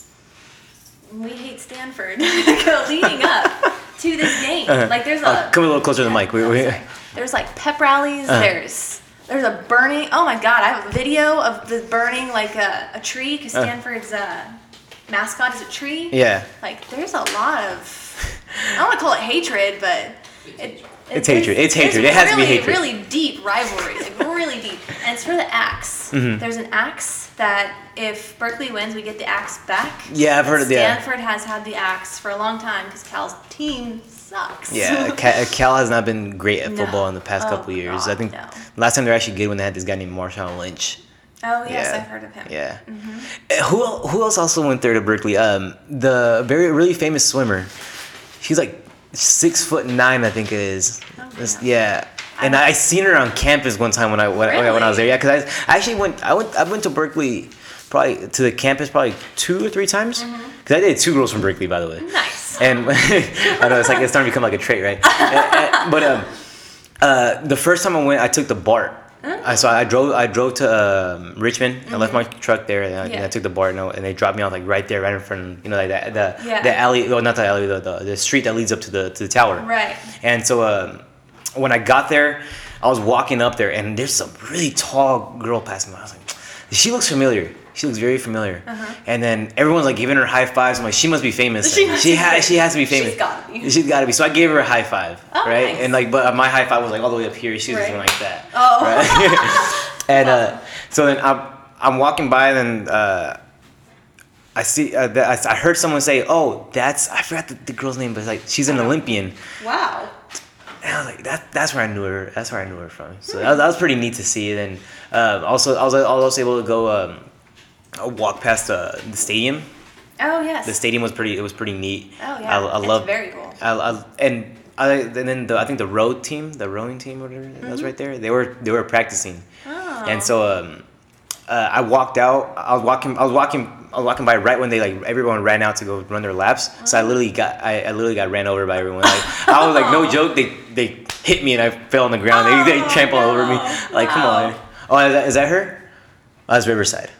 we hate Stanford leading up to this game. Uh-huh. Like there's Oh, a. come a little closer to the mic. We- Oh, we- sorry. There's like pep rallies. Uh-huh. There's there's a burning. Oh my God! I have a video of the burning like a, a tree because Uh. Stanford's uh, mascot is a tree. Yeah. Like there's a lot of. I don't want to call it hatred, but it. It's there's- hatred. It's there's hatred. It has to be really, hatred. Really deep rivalry, like really deep, and it's for the axe. Mhm. There's an axe that if Berkeley wins, we get the axe back. Yeah, I've heard of that. Stanford has had the axe for a long time because Cal's team sucks. Yeah, Cal, Cal has not been great at No. football in the past Oh, couple of years. I God, think no. last time they were actually good when they had this guy named Marshawn Lynch. Oh yes, Yeah. I've heard of him. Yeah. Mhm. Uh, Who el- who else also went there to Berkeley? Um, the very really famous swimmer. She's like six foot nine, I think it is. Oh, This- yeah. yeah. And I, I seen her on campus one time when I when, when I was there. Really? Yeah, because I, I actually went I went I went to Berkeley probably to the campus probably two or three times. Because I dated two girls from Berkeley, by the way. Nice. And I know it's like it's starting to become like a trait, right? And- and- but um, uh, the first time I went, I took the BART. I so I drove I drove to um, Richmond. I left my truck there, and I, and I Yeah. took the BART, and, I- and they dropped me off like right there, right in front of you know like that the Yeah. the alley, well not the alley, the, the the street that leads up to the to the tower. Right. And so um, when I got there, I was walking up there, and there's a really tall girl passing by. I was like, she looks familiar. She looks very familiar. Uh-huh. And then everyone's like giving her high fives. I'm like, she must be famous. She then. must she be has famous. she has to be famous. She's gotta be. She's got to be. So I gave her a high five, Oh, right? nice. And like, but my high five was like all the way up here. She was Right. doing like that. Oh. Right? And uh, so then I'm I'm walking by, and then uh, I see uh, that, I I heard someone say, "Oh, that's I forgot the, the girl's name, but it's like she's an Olympian." Wow. And I was like, that, that's where I knew her. That's where I knew her from. So that was, that was pretty neat to see. And then uh, also, I was, I was also able to go um, uh, walk past uh, the stadium. Oh yes. The stadium was pretty. It was pretty neat. Oh yeah. I, I it's love. very cool. I, I, and I, and then the, I think the road team, the rowing team, whatever that was right there. They were they were practicing. Oh. And so um, uh, I walked out. I was walking. I was walking. I was walking by right when they like everyone ran out to go run their laps. So I literally got. I, I literally got ran over by everyone. Like, I was like, no joke. They they hit me and I fell on the ground. they they Oh, trampled no. over me. Like, come Wow. on. Oh, is that, is that her? Oh, that's Riverside.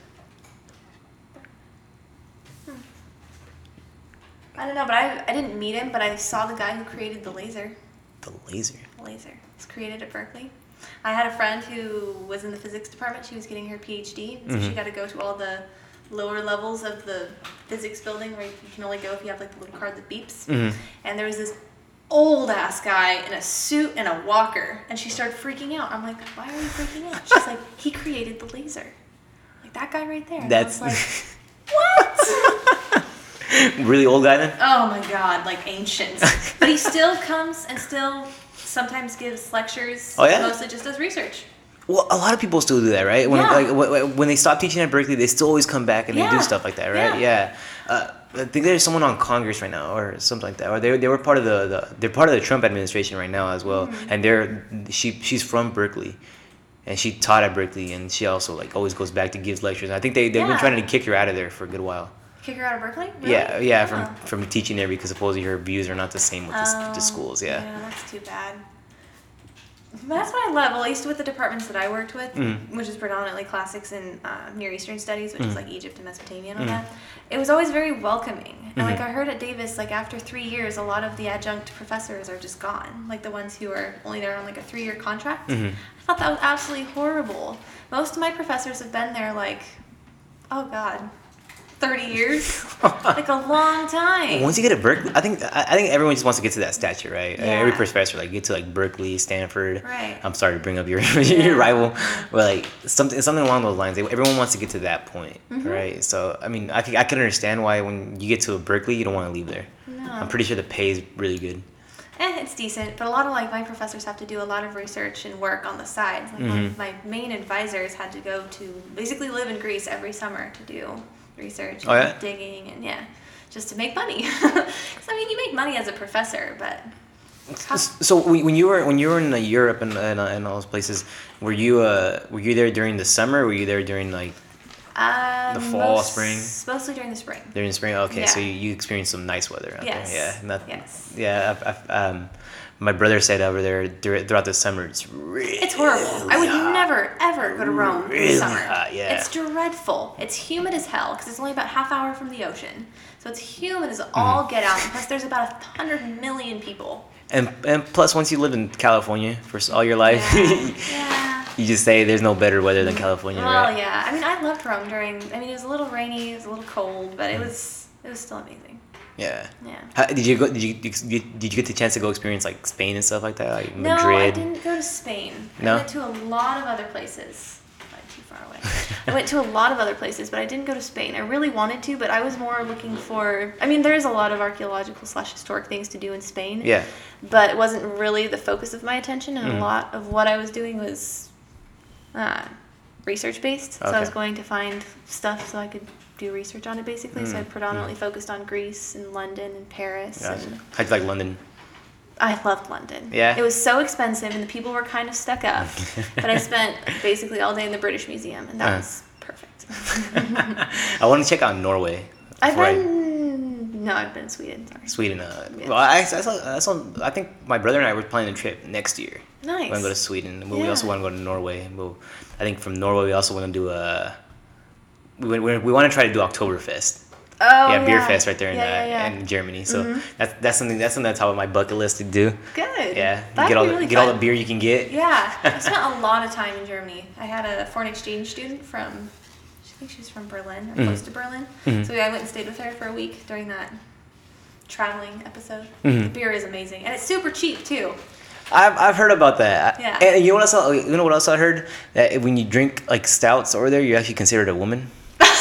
I don't know, but I I didn't meet him, but I saw the guy who created the laser. The laser. The laser. It's created at Berkeley. I had a friend who was in the physics department. She was getting her PhD, and so she Mhm. got to go to all the lower levels of the physics building where you can only go if you have like the little card that beeps. Mhm. And there was this old ass guy in a suit and a walker, and she started freaking out. I'm like, why are you freaking out? She's like, he created the laser. Like that guy right there. And That's I was like, what? really old guy then. Oh my god, like ancient. But he still comes and still sometimes gives lectures. Oh, yeah? Mostly just does research. Well, a lot of people still do that, right? When Yeah. like wh- wh- when they stop teaching at Berkeley, they still always come back and they Yeah. do stuff like that, right? Yeah. Uh, I think there's someone on Congress right now, or something like that, or they they were part of the, the they're part of the Trump administration right now as well, Mm-hmm. and they're she she's from Berkeley, and she taught at Berkeley, and she also like always goes back to gives lectures. And I think they they've been Yeah. trying to kick her out of there for a good while. Kick her out of Berkeley? Really? Yeah, yeah, from Oh. from teaching there because supposedly her views are not the same with the, s- the Oh, schools. Yeah. Yeah, that's too bad. But that's what I love, at least with the departments that I worked with, Mm. which is predominantly classics and uh, Near Eastern studies, which Mm. is like Egypt and Mesopotamia and all Mm. that. It was always very welcoming. And like Mhm. I heard at Davis, like after three years, a lot of the adjunct professors are just gone. Like the ones who are only there on like a three-year contract. Mhm. I thought that was absolutely horrible. Most of my professors have been there like, oh God, thirty years? Like a long time. Once you get to Berkeley, I think I I think everyone just wants to get to that stature, right? Yeah. Every professor like get to like Berkeley, Stanford. Right. I'm sorry to bring up your Yeah. your rival, but like something something along those lines. Everyone wants to get to that point, Mhm. right? So I mean, I can, I can understand why when you get to Berkeley, you don't want to leave there. No. I'm pretty sure the pay is really good. Eh, it's decent, but a lot of like my professors have to do a lot of research and work on the side. Like one Mhm. of my main advisors had to go to basically live in Greece every summer to do research and Oh, yeah? digging and yeah, just to make money. 'Cause, I mean, you make money as a professor, but So when when you were when you were in uh, Europe and and, uh, and all those places, were you uh were you there during the summer? Or were you there during like um, The fall, most- spring? mostly during the spring. during the spring? Okay, so Yeah. you, you experienced some nice weather out Yes. there. Yeah. Not, Yes. Yeah. I've, I've, um, my brother said over there dur- throughout the summer it's really It's horrible. I would hot. never ever go to Rome in Really the summer. hot, yeah. It's dreadful. It's humid as hell because it's only about half hour from the ocean, so it's humid as all Mm-hmm. get out. And plus, there's about a hundred million people. And and plus, once you live in California for s- all your life, Yeah. yeah. you just say there's no better weather than California, Well, right? yeah. I mean, I loved Rome during. I mean, it was a little rainy, it was a little cold, but Mm. it was it was still amazing. Yeah. Yeah. How, did you go? Did you did you did you get the chance to go experience like Spain and stuff like that, like No, I Madrid? didn't go to Spain. No? I went to a lot of other places. Not too far away. I went to a lot of other places, but I didn't go to Spain. I really wanted to, but I was more looking for. I mean, there is a lot of archaeological slash historic things to do in Spain. Yeah. But it wasn't really the focus of my attention, and Mhm. a lot of what I was doing was uh, research based. So I was Okay. going to find stuff so I could do research on it, basically. So I Mm, predominantly focused on Greece and London and Paris. Gotcha. And How'd you like London? I loved London. Yeah? It was so expensive, and the people were kind of stuck up. But I spent basically all day in the British Museum, and that Uh. was perfect. I want to check out Norway. I've before I- been. No, I've been in Sweden. Sorry. Sweden. Uh, Yeah. Well, I, I, saw, I saw. I think my brother and I were planning a trip next year. Nice. We're gonna go to Sweden, but we Yeah. also want to go to Norway. We'll, I think from Norway we also want to do a. We, we, we want to try to do Oktoberfest. Oh, yeah, beer fest right there in, yeah, uh, yeah, yeah. in Germany. So Mhm. that's that's something that's something that's top of my bucket list to do. Good. Yeah, That'd get all be the, really get all the fun. beer you can get. Yeah, I spent a lot of time in Germany. I had a foreign exchange student from, I think she's from Berlin, or Mhm. close to Berlin. Mhm. So I went and stayed with her for a week during that traveling episode. Mhm. The beer is amazing, and it's super cheap too. I've, I've heard about that. Yeah. And you know what else? I- You know what else I heard? That when you drink like stouts over there, you're actually considered a woman.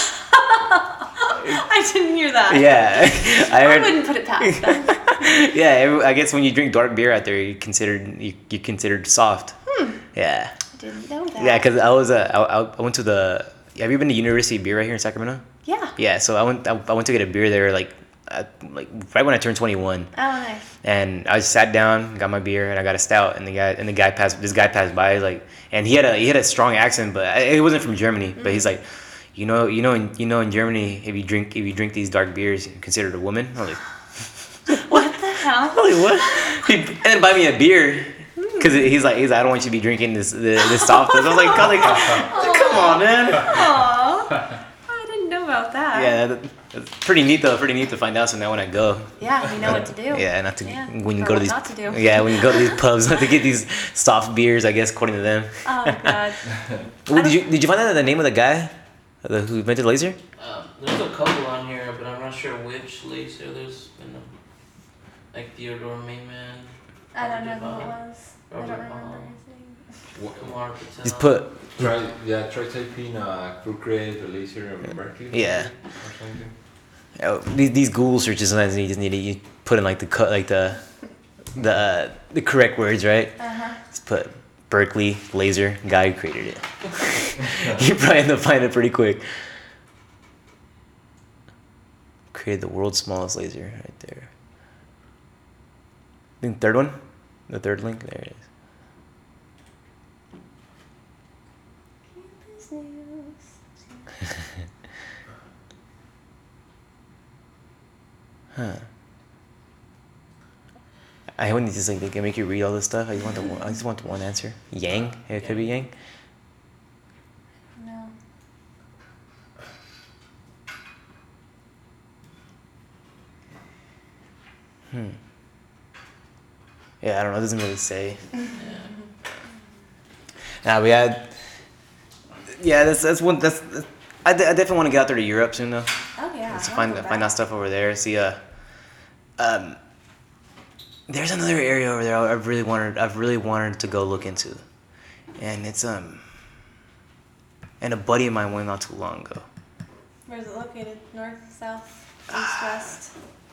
I didn't hear that. Yeah, I I heard. wouldn't put it past them. Yeah, every- I guess when you drink dark beer out there, you considered you you considered soft. Hmm. Yeah. I didn't know that. Yeah, because I was uh, I, I went to the. Have you been to University of Beer right here in Sacramento? Yeah. Yeah, so I went I, I went to get a beer there like uh, like right when I turned twenty-one, Oh, nice. and I sat down, got my beer, and I got a stout, and the guy and the guy passed this guy passed by like, and he had a he had a strong accent, but I- it wasn't from Germany, but he's like, you know you know in, you know in Germany if you drink if you drink these dark beers you're considered a woman. I was like, What the hell? I'm like what? He, and then buy me a beer. Cause he's like, he's like, I don't want you to be drinking this this, this soft. I was like, I was like, come on, man. Aw. I didn't know about that. Yeah, that, that's pretty neat though. Pretty neat to find out. So now when I go, Yeah, we know what to do. yeah, not to Yeah, when you or go to what these, not to do. yeah, when you go to these pubs, not to get these soft beers. I guess according to them. Oh God. Well, did you did you find out the name of the guy, the, who invented laser? Um, there's a couple on here, but I'm not sure which laser. There's been a, like Theodore Mayman. I don't know who Robert it Ball, was. I don't Robert remember Ball, his name. What, Kumar Patel. Just put. try yeah, try typing uh, crew create the laser in Berkeley. Yeah. Or something. Oh, these, these Google searches sometimes you just need to you put in like the cut like the the uh, the correct words, right? Uh huh. Just put Berkeley laser guy who created it. You probably end up finding it pretty quick. Created the world's smallest laser right there. I think third one, the third link. There it is. Huh. I wouldn't just like they can make you read all this stuff. I just want the one, I just want the one answer. Yang. It could be Yang. No. Hmm. Yeah, I don't know. It doesn't really say. Now we had. Yeah, that's that's one. That's. that's I, de- I definitely want to get out there to Europe soon though. Oh yeah. Let's I find wanna go find out back. stuff over there. See, uh, um, there's another area over there I've really wanted. I've really wanted to go look into, and it's um. And a buddy of mine went not too long ago. Where is it located? North, south, east, west?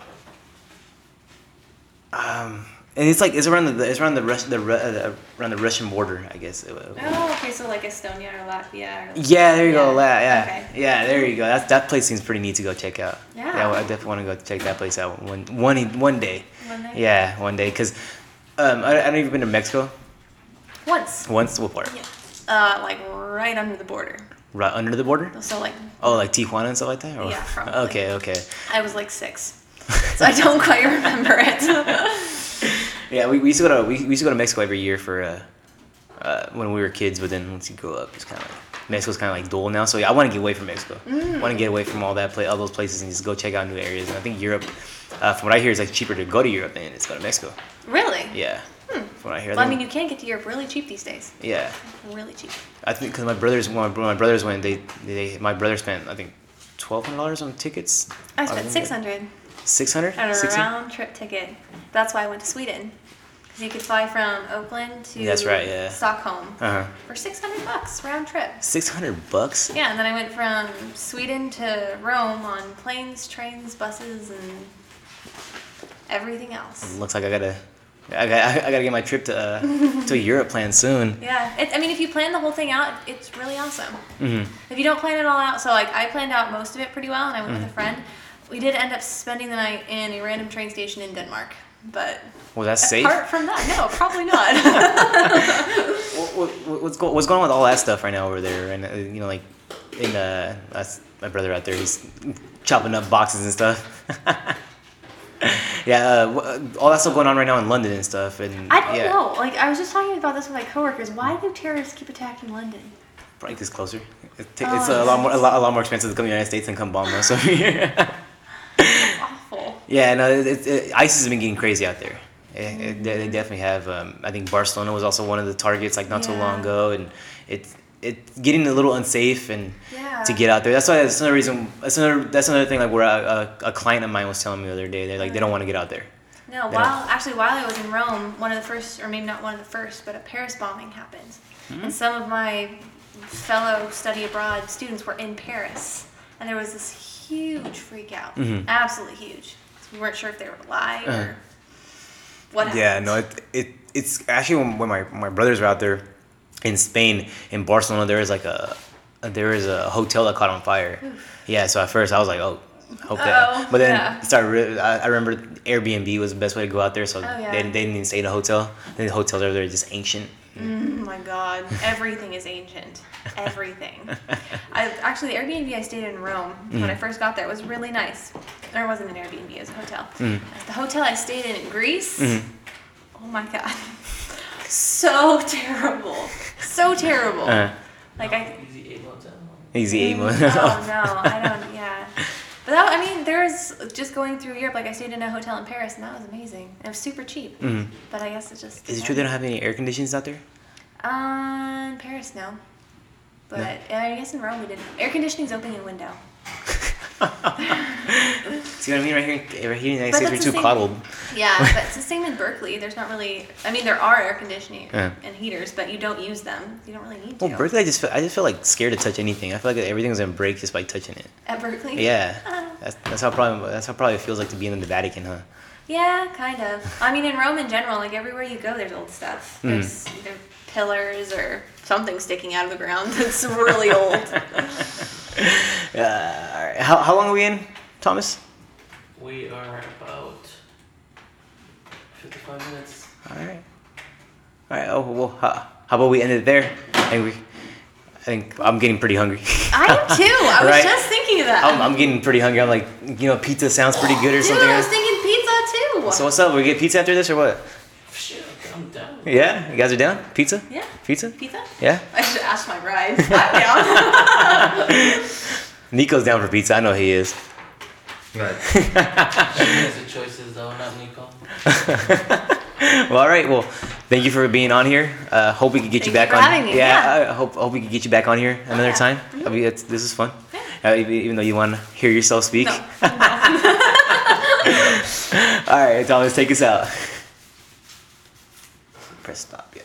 Um, and it's like it's around the it's around the Rus- the Ru- uh, around the Russian border, I guess. Oh, okay. So like Estonia or Latvia. Or Yeah, there you go. Yeah. La- yeah, Okay. yeah, there you go. That that place seems pretty neat to go check out. Yeah. yeah I definitely want to go check that place out one one one day. One day? Yeah, one day, cause um, I I don't even been to Mexico Once. once. What part? Yeah. Uh, like right under the border. Right under the border? So like Oh, like Tijuana and stuff like that? Or- Yeah, probably. Okay, okay. I was like six, so I don't quite remember it. Yeah, we, we used to go to we, we used to go to Mexico every year for uh, uh when we were kids, but then once you grow up, it's kind of like Mexico's kind of like dull now. So yeah, I want to get away from Mexico. I want to get away from all that pla- all those places and just go check out new areas. And I think Europe, uh, from what I hear, is like cheaper to go to Europe than it is to go to Mexico. Really? Yeah, from what I hear. Well, I think- mean, you can get to Europe really cheap these days. yeah, Really cheap. I think because my brothers when my, when my brothers went, they they my brother spent I think twelve hundred dollars on tickets. I spent six hundred Six hundred. on a round trip ticket. That's why I went to Sweden, because you could fly from Oakland to That's right, yeah. Stockholm Uh huh. for six hundred bucks round trip. Six hundred bucks. Yeah, and then I went from Sweden to Rome on planes, trains, buses, and everything else. Looks like I gotta, I got, I gotta get my trip to uh, to Europe planned soon. Yeah, it, I mean, if you plan the whole thing out, it's really awesome. Mhm. If you don't plan it all out, so like I planned out most of it pretty well, and I went Mm-hmm. with a friend. We did end up spending the night in a random train station in Denmark, but Was that safe? apart from that, no, probably not. What, what, what's go, what's going on with all that stuff right now over there? And uh, you know, like, in uh, that's my brother out there. He's chopping up boxes and stuff. Yeah, uh, wh- all that stuff going on right now in London and stuff. And I don't yeah, know. Like I was just talking about this with my coworkers. Why do terrorists keep attacking London? probably 'cause it's closer. It ta- Oh, it's a lot more a lot, a lot more expensive to come to the United States and come bomb us over here. It's awful. Yeah, no, it, it, it, ISIS has been getting crazy out there. It, it, they they definitely have. Um, I think Barcelona was also one of the targets like not too long Yeah. ago, and it's it's getting a little unsafe and Yeah. to get out there. That's why that's another reason. That's another that's another thing. Like where a, a, a client of mine was telling me the other day, they're like they don't want to get out there. No, They while actually while I was in Rome, one of the first, or maybe not one of the first, but a Paris bombing happened, Hmm? and some of my fellow study abroad students were in Paris, and there was this huge freak out, Mhm. absolutely huge. We weren't sure if they were alive Uh-huh. or what happened. Yeah, no, it, it it's actually when, when my my brothers were out there in Spain in Barcelona, there was like a there was a hotel that caught on fire. Yeah, so at first I was like, oh, hope Uh-oh, that. But then yeah. it started. re- I, I remember Airbnb was the best way to go out there, so Oh, yeah. they, they didn't even stay in a hotel. Then the hotels over there are just ancient. Oh my god, everything is ancient. Everything. I actually the Airbnb I stayed in Rome when I first got there was really nice. Or it wasn't an Airbnb, it was a hotel. The hotel I stayed in in Greece. Oh my god. So terrible. So terrible. Uh, Like I Easy eight motel. easy eight months. Oh no, I don't yeah. But that, I mean, there's just going through Europe. Like I stayed in a hotel in Paris, and that was amazing. It was super cheap. Mhm. But I guess it just. Is it true they don't have any air conditions out there? Uh, in Paris, no. But No. I guess in Rome we did. Air conditioning's open in window. See what I mean? Right here, right here in the United But States, we're that's too the same- coddled. Yeah, but it's the same in Berkeley. There's not really. I mean, there are air conditioning Yeah. and heaters, but you don't use them. You don't really need to. Well, Berkeley, I just feel, I just feel like scared to touch anything. I feel like everything's gonna break just by touching it. At Berkeley. Yeah, That's, that's how probably that's how probably it feels like to be in the Vatican, huh? Yeah, kind of. I mean, in Rome in general, like everywhere you go, there's old stuff. Mm. There's either pillars or something sticking out of the ground that's really old. Uh, all right. How how long are we in, Thomas? We are about fifty-five minutes. All right. All right. Oh well. How, how about we end it there? And we, I think I'm getting pretty hungry. I am too. I was Right? just thinking of that. I'm, I'm getting pretty hungry. I'm like, you know, pizza sounds pretty good or Dude, something. I was thinking pizza too. So what's up? We get pizza after this or what? Shit, I'm down. Yeah, you guys are down? Pizza? Yeah. Pizza? Pizza? Yeah. I should ask my bride. I'm down. Nico's down for pizza. I know he is. Right. She has the choices though, not Nico. Well, all right. Well, thank you for being on here. Uh, hope we can get you Thank back you for on. having me, Yeah, yeah. I hope hope we can get you back on here another Yeah. time. I mean, it's, this is fun. Uh, even, even though you want to hear yourself speak. No. All right, Thomas, take us out. Press stop. Yeah.